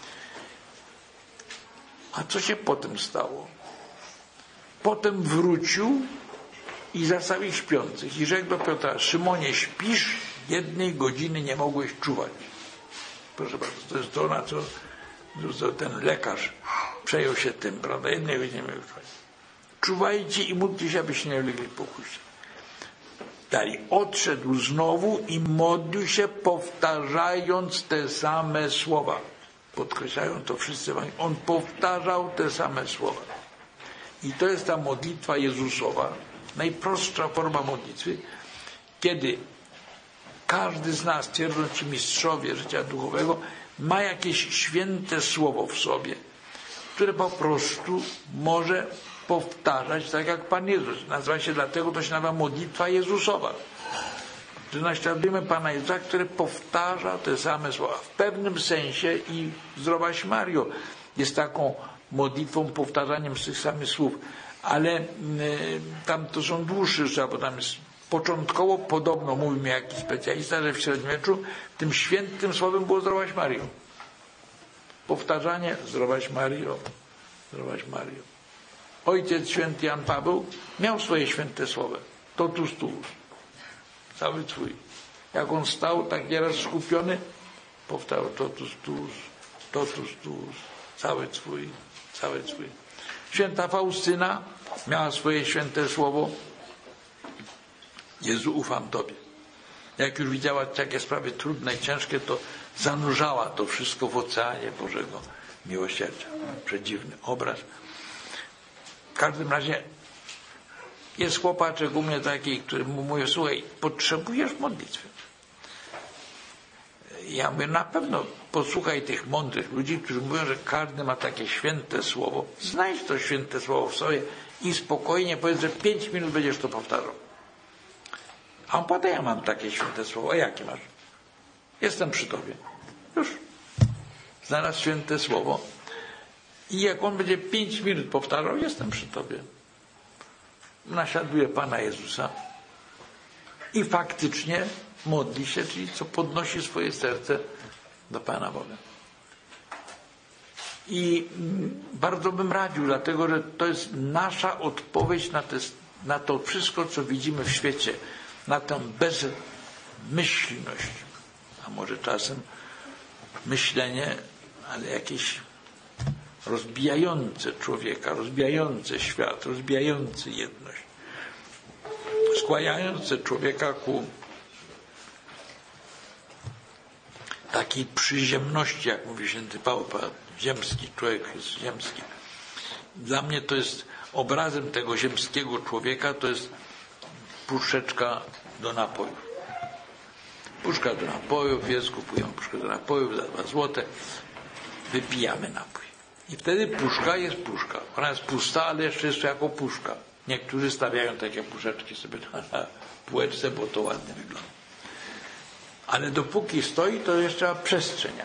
A co się potem stało? Potem wrócił i zastał ich śpiących i rzekł do Piotra, Szymonie, śpisz? Jednej godziny nie mogłeś czuwać. Proszę bardzo, to jest to, na co ten lekarz przejął się tym, prawda? Jednej godziny nie mogłeś czuwać. Czuwajcie i módlcie się, abyście nie ulegli pokusie. Dalej, odszedł znowu i modlił się, powtarzając te same słowa. Podkreślają to wszyscy. On powtarzał te same słowa. I to jest ta modlitwa Jezusowa, najprostsza forma modlitwy, kiedy każdy z nas, twierdząc ci mistrzowie życia duchowego, ma jakieś święte słowo w sobie, które po prostu może powtarzać, tak jak Pan Jezus. Nazywa się dlatego, to się nazywa modlitwa Jezusowa. Że naśladujemy Pana Jezusa, który powtarza te same słowa. W pewnym sensie i Zdrowaś Mario jest taką modlitwą, powtarzaniem z tych samych słów. Ale y, tam to są dłuższe rzeczy, bo tam jest początkowo, podobno mówił mi jakiś specjalista, że w średniowieczu tym świętym słowem było Zdrowaś Mario. Powtarzanie Zdrowaś Mario, Zdrowaś Mario. Ojciec święty Jan Paweł miał swoje święte słowo. Totus tuus. Cały twój. Jak on stał tak nieraz skupiony, powtarzał totus tuus, totus tuus. Cały twój, cały twój. Święta Faustyna miała swoje święte słowo. Jezu, ufam Tobie. Jak już widziała takie sprawy trudne i ciężkie, to zanurzała to wszystko w oceanie Bożego miłosierdzia. Przedziwny obraz. W każdym razie jest chłopaczek u mnie taki, który mu mówi, słuchaj, potrzebujesz modlitwy. Ja mówię, na pewno posłuchaj tych mądrych ludzi, którzy mówią, że każdy ma takie święte słowo. Znajdź to święte słowo w sobie i spokojnie powiedz, że pięć minut będziesz to powtarzał. A on powie, ja mam takie święte słowo. A jakie masz? Jestem przy Tobie. Już. Znalazł święte słowo. I jak on będzie pięć minut powtarzał, jestem przy Tobie. Naśladuje Pana Jezusa. I faktycznie modli się, czyli co podnosi swoje serce do Pana Boga. I bardzo bym radził, dlatego że to jest nasza odpowiedź na, te, na to wszystko, co widzimy w świecie, na tę bezmyślność, a może czasem myślenie, ale jakieś rozbijające człowieka, rozbijające świat, rozbijające jedność, skłaniające człowieka ku takiej przyziemności, jak mówi święty Paweł, ziemski człowiek jest ziemski. Dla mnie to jest obrazem tego ziemskiego człowieka, to jest puszeczka do napojów. Puszka do napojów, jest, kupujemy puszkę do napojów za dwa złote, wypijamy napój. I wtedy puszka jest puszka. Ona jest pusta, ale jeszcze jest jako puszka. Niektórzy stawiają takie puszeczki sobie na półeczce, bo to ładnie wygląda. Ale dopóki stoi, to jeszcze ma przestrzeń.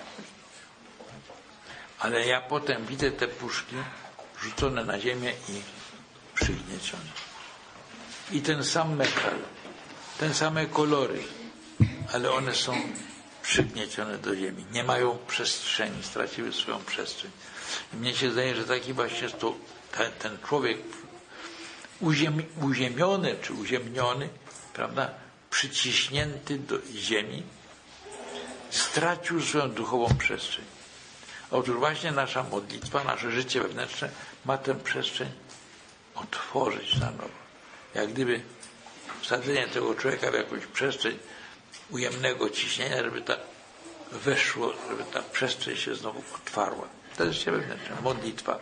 Ale ja potem widzę te puszki rzucone na ziemię i przygniecione. I ten sam metal, ten same kolory, ale one są przygniecione do ziemi. Nie mają przestrzeni, straciły swoją przestrzeń. I mnie się zdaje, że taki właśnie jest to, ten, ten człowiek uziem, uziemiony czy uziemniony, prawda, przyciśnięty do ziemi, stracił swoją duchową przestrzeń. Otóż właśnie nasza modlitwa, nasze życie wewnętrzne ma tę przestrzeń otworzyć na nowo. Jak gdyby wsadzenie tego człowieka w jakąś przestrzeń ujemnego ciśnienia, żeby ta weszło, żeby ta przestrzeń się znowu otwarła. To jest życie wewnętrzne, modlitwa.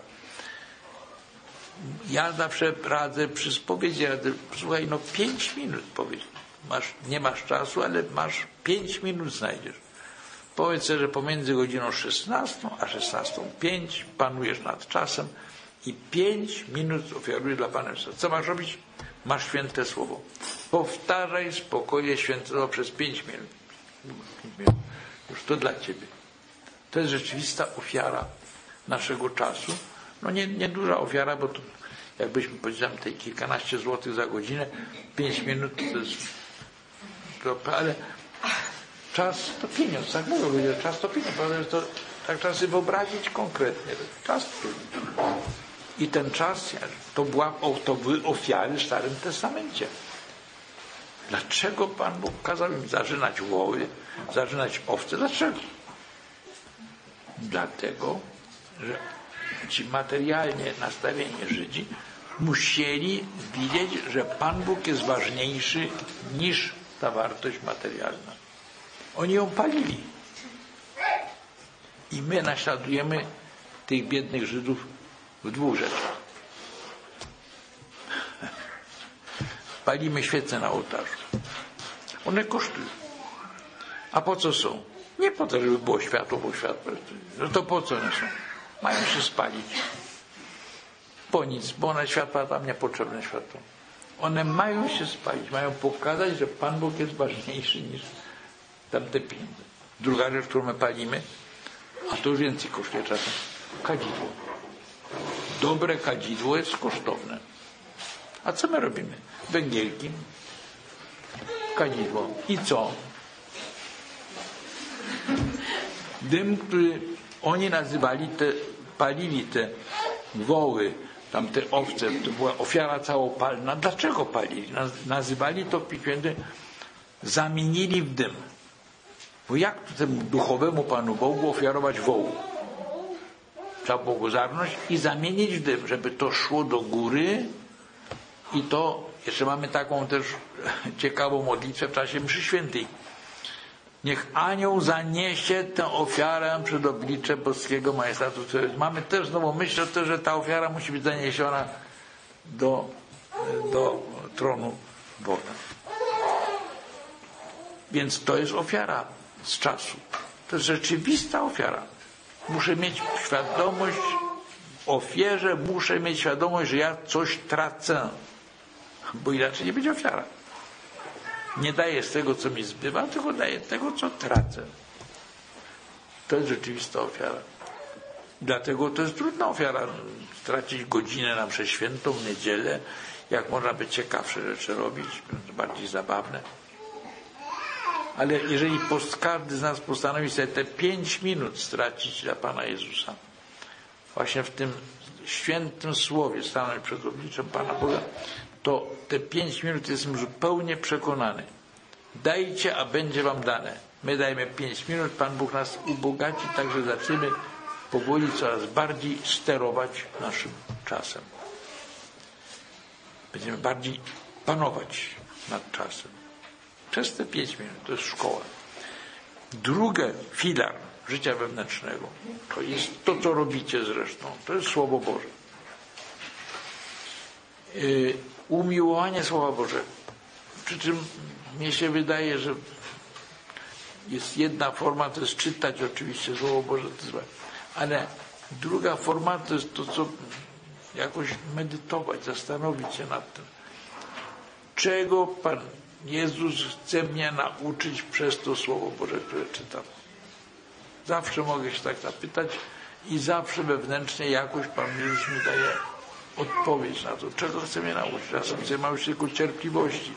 Ja zawsze radzę przy spowiedzi, radzę, słuchaj, no pięć minut powiedz. Masz, nie masz czasu, ale masz pięć minut znajdziesz. Powiedz sobie, że pomiędzy godziną szesnastą a szesnastą pięć panujesz nad czasem i pięć minut ofiarujesz dla Pana Jezusa. Co masz robić? Masz święte słowo. Powtarzaj spokojnie święte słowo przez pięć minut. pięć minut. Już to dla Ciebie. To jest rzeczywista ofiara naszego czasu. No nie, nie duża ofiara, bo to jakbyśmy powiedzieli tej kilkanaście złotych za godzinę, pięć minut to jest to, ale czas to pieniądz, tak mówią ludzie, czas to pieniądz, prawda? To, tak trzeba sobie wyobrazić konkretnie. Czas to pieniądz. I ten czas to, była, to były ofiary w Starym Testamencie. Dlaczego Pan Bóg kazał im zarzynać woły, zarzynać owce? Dlaczego? Dlatego, że ci materialnie nastawieni Żydzi musieli widzieć, że Pan Bóg jest ważniejszy niż ta wartość materialna. Oni ją palili. I my naśladujemy tych biednych Żydów w dwóch rzeczach. Palimy świece na ołtarzu. One kosztują. A po co są? Nie po to, żeby było światło, bo światło. No to po co one są? Mają się spalić. Po nic, bo one światła tam niepotrzebne światło. One mają się spalić, mają pokazać, że Pan Bóg jest ważniejszy niż tamte pieniądze. Druga rzecz, którą my palimy, a to już więcej kosztuje czasem, kadzidło. Dobre kadzidło jest kosztowne. A co my robimy? Węgielki, kadzidło. I co? Dym, który oni nazywali, te, palili te woły, tam te owce, to była ofiara całopalna. Dlaczego palili? Nazywali to w Piśmie, zamienili w dym. Bo jak temu duchowemu Panu Bogu ofiarować wołu? Trzeba błogosławność i zamienić w dym, żeby to szło do góry. I to, jeszcze mamy taką też ciekawą modlitwę w czasie mszy świętej. Niech anioł zaniesie tę ofiarę przed oblicze boskiego majestatu. Mamy też znowu myśl o tym, że ta ofiara musi być zaniesiona do, do tronu Boga. Więc to jest ofiara z czasu. To jest rzeczywista ofiara. Muszę mieć świadomość w ofierze, muszę mieć świadomość, że ja coś tracę. Bo inaczej nie będzie ofiara. Nie daję z tego, co mi zbywa, tylko daję tego, co tracę. To jest rzeczywista ofiara. Dlatego to jest trudna ofiara. Stracić godzinę na mszę świętą, niedzielę, jak można by ciekawsze rzeczy robić, bardziej zabawne. Ale jeżeli każdy z nas postanowi sobie te pięć minut stracić dla Pana Jezusa, właśnie w tym świętym słowie stanąć przed obliczem Pana Boga, to te pięć minut jestem zupełnie przekonany. Dajcie, a będzie wam dane. My dajemy pięć minut, Pan Bóg nas ubogaci, także zaczniemy powoli coraz bardziej sterować naszym czasem. Będziemy bardziej panować nad czasem. Przez te pięć minut, to jest szkoła. Drugi filar życia wewnętrznego to jest to, co robicie zresztą. To jest Słowo Boże. Yy, umiłowanie Słowa Bożego. Przy czym mnie się wydaje, że jest jedna forma, to jest czytać oczywiście Słowo Boże, ale druga forma to jest to, co jakoś medytować, zastanowić się nad tym. Czego Pan Jezus chce mnie nauczyć przez to Słowo Boże, które czytam. Zawsze mogę się tak zapytać i zawsze wewnętrznie jakoś Pan Jezus mi daje odpowiedź na to, czego chce mnie nauczyć. Czasem chcę nauczyć tylko cierpliwości.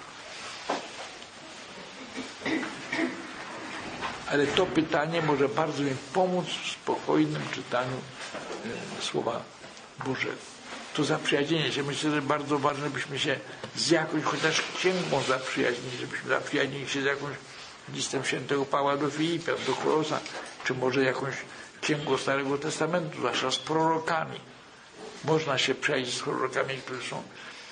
Ale to pytanie może bardzo mi pomóc w spokojnym czytaniu e, Słowa Bożego. To zaprzyjaźnienie się. Myślę, że bardzo ważne, byśmy się z jakąś, chociaż księgą zaprzyjaźnili, żebyśmy zaprzyjaźnili się z jakąś listem świętego Pawła do Filipian, do Kolosa, czy może jakąś księgą Starego Testamentu, zwłaszcza z prorokami. Można się przyjaźnić z prorokami, którzy są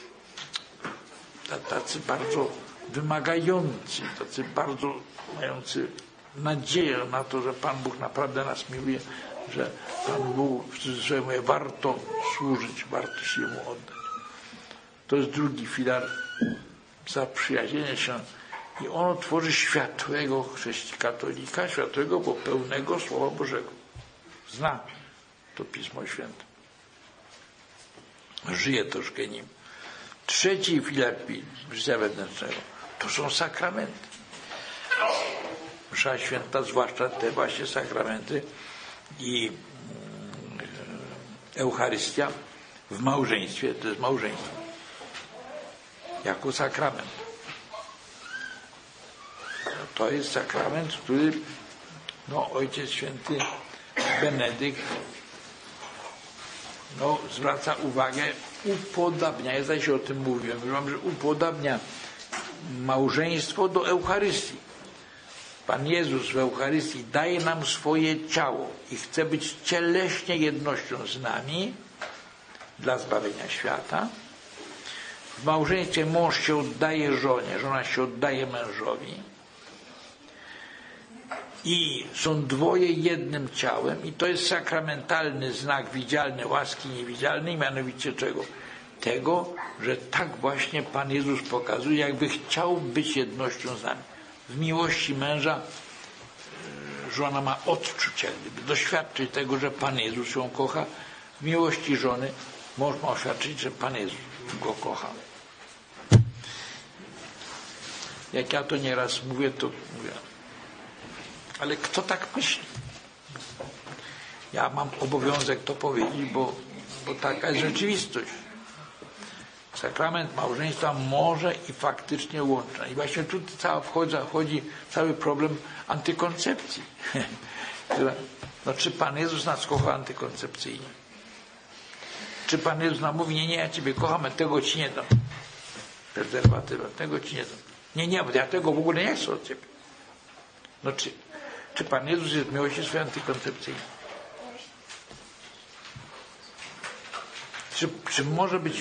tacy bardzo wymagający, tacy bardzo mający nadzieję na to, że Pan Bóg naprawdę nas miłuje, że Pan Bóg, że mówię, warto służyć, warto się Mu oddać. To jest drugi filar zaprzyjaźnienia się i ono tworzy światłego chrześcijanina, światłego, bo pełnego Słowa Bożego. Zna to Pismo Święte. Żyje troszkę nim. Trzeci filar życia wewnętrznego to są sakramenty. Msza Święta, zwłaszcza te właśnie sakramenty i Eucharystia w małżeństwie, to jest małżeństwo. Jako sakrament. To jest sakrament, który no, Ojciec Święty Benedykt no, zwraca uwagę, upodabnia, ja zaś o tym mówiłem, że upodabnia małżeństwo do Eucharystii. Pan Jezus w Eucharystii daje nam swoje ciało i chce być cieleśnie jednością z nami dla zbawienia świata. W małżeństwie mąż się oddaje żonie, żona się oddaje mężowi. I są dwoje jednym ciałem i to jest sakramentalny znak widzialny łaski niewidzialnej, mianowicie czego? Tego, że tak właśnie Pan Jezus pokazuje, jakby chciał być jednością z nami. W miłości męża żona ma odczuć, jak gdyby doświadczyć tego, że Pan Jezus ją kocha. W miłości żony mąż ma oświadczyć, że Pan Jezus go kocha. Jak ja to nieraz mówię, to mówię, ale kto tak myśli? Ja mam obowiązek to powiedzieć, bo, bo taka jest rzeczywistość. Sakrament małżeństwa może i faktycznie łączy. I właśnie tu cała wchodzi, wchodzi cały problem antykoncepcji. No, czy Pan Jezus nas kocha antykoncepcyjnie? Czy Pan Jezus nam mówi, nie, nie, ja Ciebie kocham, a tego Ci nie dam. Prezerwatywa, tego Ci nie dam. Nie, nie, bo ja tego w ogóle nie chcę od Ciebie. No czy, czy Pan Jezus jest w miłości swojej antykoncepcyjnej? Czy, czy może być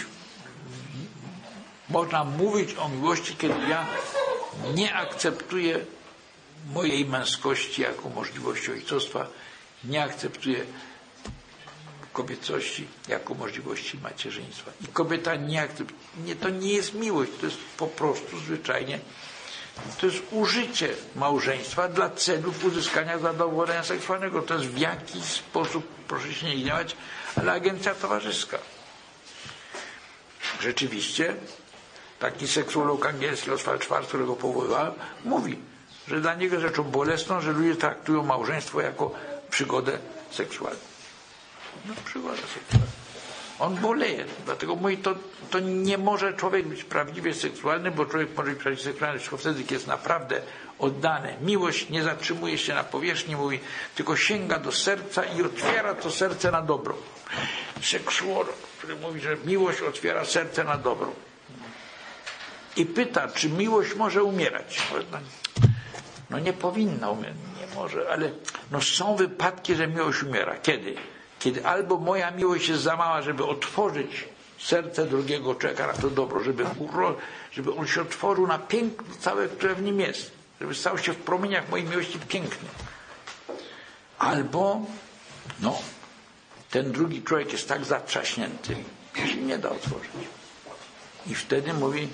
można mówić o miłości, kiedy ja nie akceptuję mojej męskości jako możliwości ojcostwa, nie akceptuję kobiecości jako możliwości macierzyństwa. I kobieta nie akceptuje. Nie, to nie jest miłość, to jest po prostu zwyczajnie, to jest użycie małżeństwa dla celów uzyskania zadowolenia seksualnego. To jest w jakiś sposób, proszę się nie gniewać, ale agencja towarzyska. Rzeczywiście taki seksuolog angielski Oswald Schwarz, którego powoływałem, mówi, że dla niego rzeczą bolesną, że ludzie traktują małżeństwo jako przygodę seksualną. No, przygoda seksualna. On boleje, dlatego mówi, to, to nie może człowiek być prawdziwie seksualny, bo człowiek może być prawdziwie seksualny tylko wtedy, kiedy jest naprawdę oddany. Miłość nie zatrzymuje się na powierzchni, mówi, tylko sięga do serca i otwiera to serce na dobro. Seksuolog, który mówi, że miłość otwiera serce na dobro. I pyta, czy miłość może umierać? No nie powinna umierać, nie może, ale no są wypadki, że miłość umiera. Kiedy? Kiedy albo moja miłość jest za mała, żeby otworzyć serce drugiego człowieka na to dobro, żeby, uro, żeby on się otworzył na piękno całe, które w nim jest. żeby stał się w promieniach mojej miłości piękny. Albo, no, ten drugi człowiek jest tak zatrzaśnięty, że się nie da otworzyć. I wtedy mówi,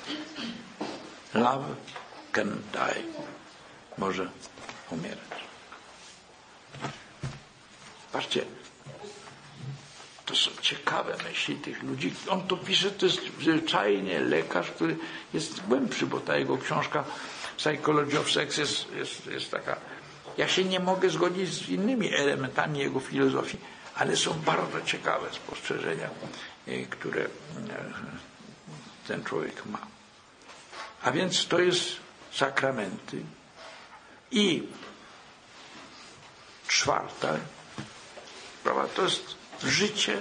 love can die. Może umierać. Patrzcie, to są ciekawe myśli tych ludzi. On to pisze, to jest zwyczajnie lekarz, który jest głębszy, bo ta jego książka Psychology of Sex jest, jest, jest taka. Ja się nie mogę zgodzić z innymi elementami jego filozofii, ale są bardzo ciekawe spostrzeżenia, które ten człowiek ma. A więc to jest sakramenty. I czwarta sprawa to jest życie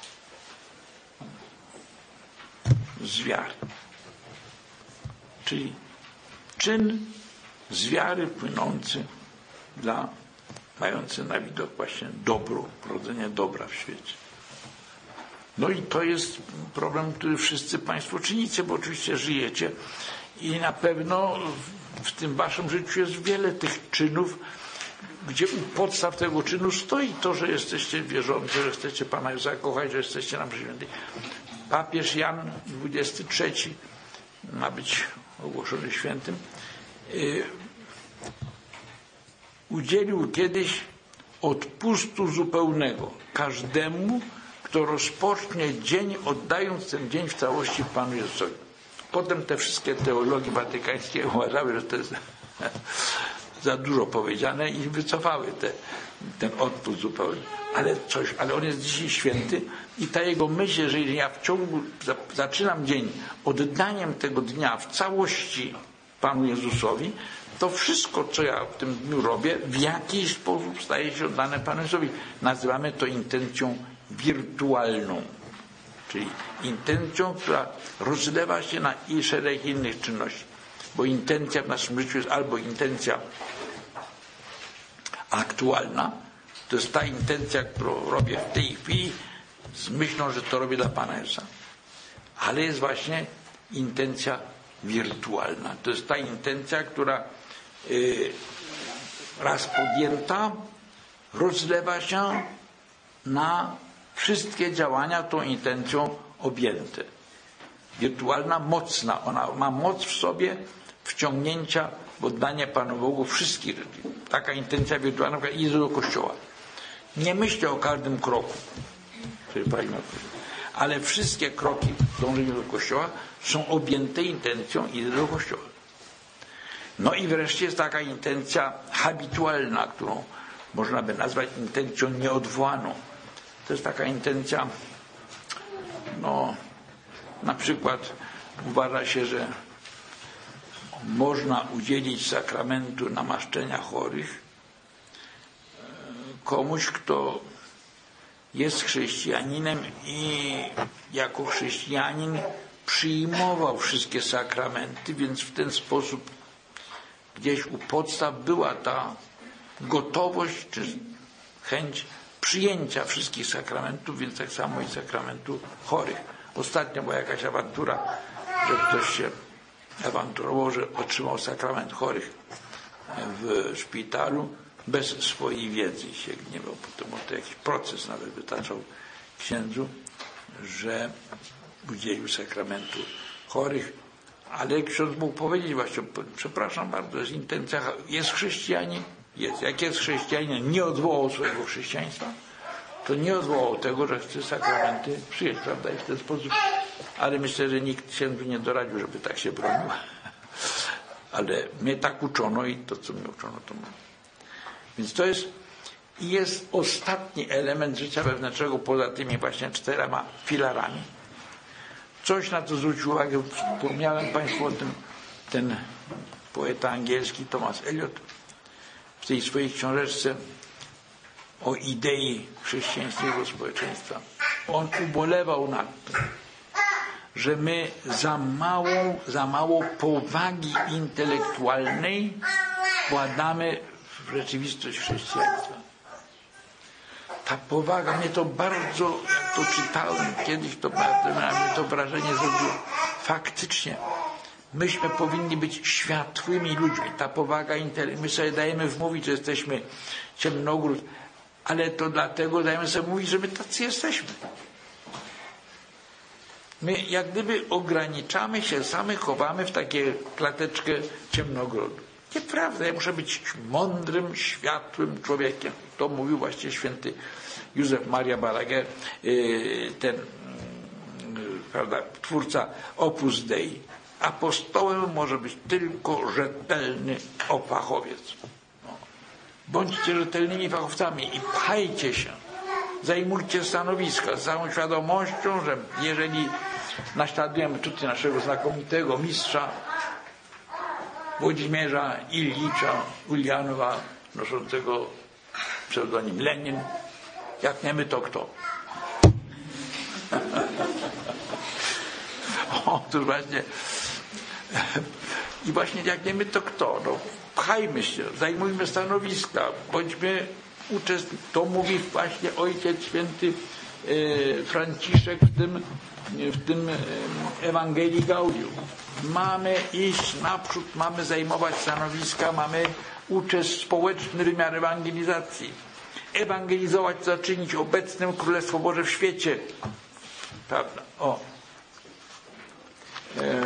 z wiary. Czyli czyn z wiary płynący dla, mający na widok właśnie dobro, rodzenie dobra w świecie. No i to jest problem, który wszyscy Państwo czynicie, bo oczywiście żyjecie i na pewno w tym waszym życiu jest wiele tych czynów, gdzie u podstaw tego czynu stoi to, że jesteście wierzący, że chcecie Pana Jezusa kochać, że jesteście nam święty. Papież Jan dwudziesty trzeci ma być ogłoszony świętym. Udzielił kiedyś odpustu zupełnego każdemu, kto rozpocznie dzień, oddając ten dzień w całości Panu Jezusowi. Potem te wszystkie teologie watykańskie uważały, że to jest za dużo powiedziane i wycofały te, ten odpust zupełnie. Ale coś, ale on jest dzisiaj święty i ta jego myśl, że jeżeli ja w ciągu za, zaczynam dzień oddaniem tego dnia w całości Panu Jezusowi, to wszystko, co ja w tym dniu robię, w jakiś sposób staje się oddane Panu Jezusowi. Nazywamy to intencją wirtualną. Czyli intencją, która rozlewa się na i szereg innych czynności. Bo intencja w naszym życiu jest albo intencja aktualna, to jest ta intencja, którą robię w tej chwili z myślą, że to robię dla Pana Jezusa. Ale jest właśnie intencja wirtualna. To jest ta intencja, która yy, raz podjęta rozlewa się na wszystkie działania tą intencją objęte. Wirtualna, mocna. Ona ma moc w sobie wciągnięcia w oddanie Panu Bogu wszystkich. Taka intencja wirtualna idzie do Kościoła. Nie myślę o każdym kroku, ale wszystkie kroki w dążeniu do Kościoła są objęte intencją idę do Kościoła. No i wreszcie jest taka intencja habitualna, którą można by nazwać intencją nieodwołaną. To jest taka intencja, no, na przykład uważa się, że można udzielić sakramentu namaszczenia chorych komuś, kto jest chrześcijaninem i jako chrześcijanin przyjmował wszystkie sakramenty, więc w ten sposób gdzieś u podstaw była ta gotowość czy chęć przyjęcia wszystkich sakramentów, więc tak samo i sakramentu chorych. Ostatnio była jakaś awantura, że ktoś się awanturował, że otrzymał sakrament chorych w szpitalu bez swojej wiedzy. Sięgnął potem o to jakiś proces nawet wytaczał księdzu, że udzielił sakramentu chorych, ale ksiądz mógł powiedzieć właśnie, przepraszam bardzo, jest intencja, jest chrześcijanin, jest. Jak jest chrześcijanin, nie odwołał swojego chrześcijaństwa, to nie odwołał tego, że chce sakramenty przyjąć, prawda? I w ten sposób, ale myślę, że nikt księdzu nie doradził, żeby tak się bronił. Ale mnie tak uczono i to, co mnie uczono, to mam. Więc to jest, jest ostatni element życia wewnętrznego poza tymi właśnie czterema filarami. Coś, na co zwrócił uwagę, wspomniałem Państwu o tym, ten poeta angielski Thomas Eliot w tej swojej książeczce o idei chrześcijańskiego społeczeństwa. On ubolewał nad tym, że my za małą, za mało powagi intelektualnej wkładamy w rzeczywistość chrześcijaństwa. Ta powaga, mnie to bardzo, jak to czytałem kiedyś, to miałem to wrażenie zrobiło. Faktycznie, Myśmy powinni być światłymi ludźmi. Ta powaga, my sobie dajemy wmówić, że jesteśmy ciemnogród, ale to dlatego dajemy sobie mówić, że my tacy jesteśmy. My jak gdyby ograniczamy się, sami chowamy w takie klateczkę ciemnogrodu. Nieprawda, ja muszę być mądrym, światłym człowiekiem. To mówił właśnie święty Józef Maria Balaguer, ten prawda, twórca Opus Dei. Apostołem może być tylko rzetelny fachowiec. Bądźcie rzetelnymi fachowcami i pchajcie się. Zajmujcie stanowiska z całą świadomością, że jeżeli naśladujemy tutaj naszego znakomitego mistrza Włodzimierza Illicza Uljanowa, noszącego pseudonim Lenin, jak nie my, to kto? O, to właśnie. I właśnie jak nie my, to kto? No, pchajmy się, zajmujmy stanowiska, bądźmy uczestnikami. To mówi właśnie Ojciec Święty e, Franciszek w tym, w tym e, Ewangelii Gaudium. Mamy iść naprzód, mamy zajmować stanowiska, mamy uczestniczyć w społeczny wymiar ewangelizacji. Ewangelizować, zaczynić obecnym Królestwo Boże w świecie. Prawda? O. E,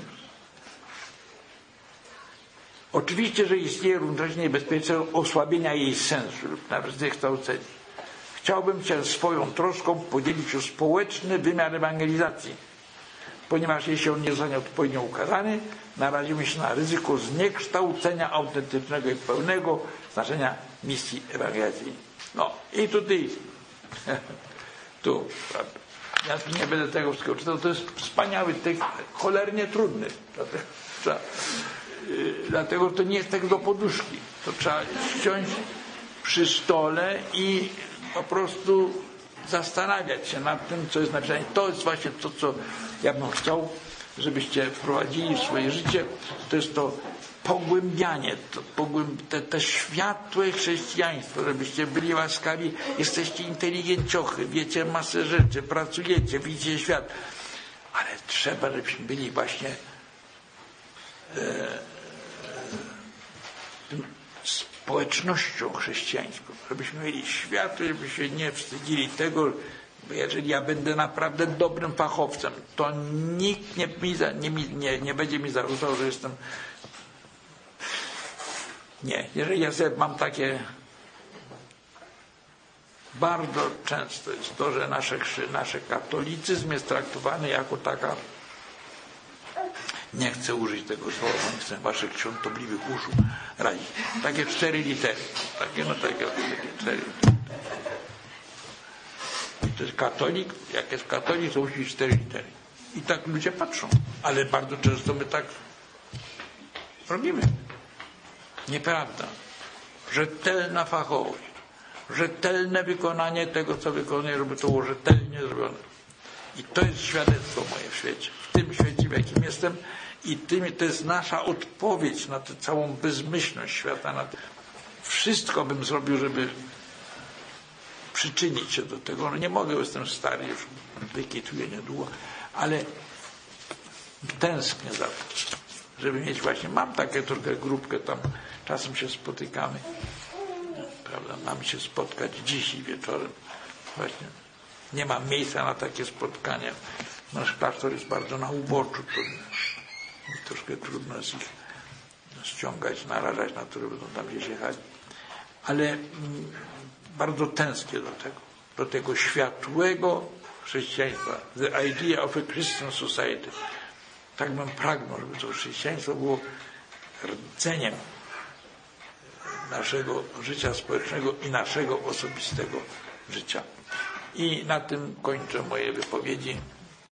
Oczywiście, że istnieje równocześnie niebezpieczeństwo osłabienia jej sensu lub nawet zniekształcenia. Chciałbym się swoją troską podzielić o społeczny wymiar ewangelizacji, ponieważ jeśli on nie zostanie odpowiednio ukazany, narazimy się na ryzyko zniekształcenia autentycznego i pełnego znaczenia misji ewangelizacyjnej. No i tutaj, tu, prawda. Ja tu nie będę tego wszystkiego czytał, to jest wspaniały tekst, cholernie trudny. Trzeba, dlatego to nie jest tekst do poduszki. To trzeba siąść przy stole i po prostu zastanawiać się nad tym, co jest napisane. To jest właśnie to, co ja bym chciał, żebyście wprowadzili w swoje życie. To jest to pogłębianie, to pogłęb... te, te światłe chrześcijaństwo, żebyście byli łaskawi, jesteście inteligenciochy, wiecie masę rzeczy, pracujecie, widzicie świat. Ale trzeba, żebyśmy byli właśnie e, społecznością chrześcijańską, żebyśmy mieli światło, żebyśmy nie wstydzili tego, bo jeżeli ja będę naprawdę dobrym fachowcem, to nikt nie, nie, nie, nie będzie mi zarzucał, że jestem. Nie, jeżeli ja sobie mam takie, bardzo często jest to, że nasze, nasze katolicyzm jest traktowany jako taka, nie chcę użyć tego słowa, nie chcę waszych świątobliwych uszu razić, takie cztery litery, takie, no takie, takie cztery litery. To jest katolik, jak jest katolik, to musi być cztery litery. I tak ludzie patrzą, ale bardzo często my tak robimy. Nieprawda. Rzetelna fachowość, rzetelne wykonanie tego, co wykonuje, żeby to było rzetelnie zrobione. I to jest świadectwo moje w świecie, w tym świecie, w jakim jestem, i tym, to jest nasza odpowiedź na tę całą bezmyślność świata. Na to. Wszystko bym zrobił, żeby przyczynić się do tego. No nie mogę, jestem stary, już wykituję niedługo, ale tęsknię za to, żeby mieć właśnie, mam takie trochę grupkę tam, czasem się spotykamy, prawda, mamy się spotkać dziś i wieczorem, właśnie nie ma miejsca na takie spotkania, nasz klasztor jest bardzo na uboczu, to troszkę trudno jest ich ściągać, narażać na to, że będą tam gdzieś jechać, ale mm, bardzo tęsknię do tego, do tego światłego chrześcijaństwa, the idea of a Christian society. Tak bym pragnął, żeby to chrześcijaństwo było rdzeniem naszego życia społecznego i naszego osobistego życia. I na tym kończę moje wypowiedzi.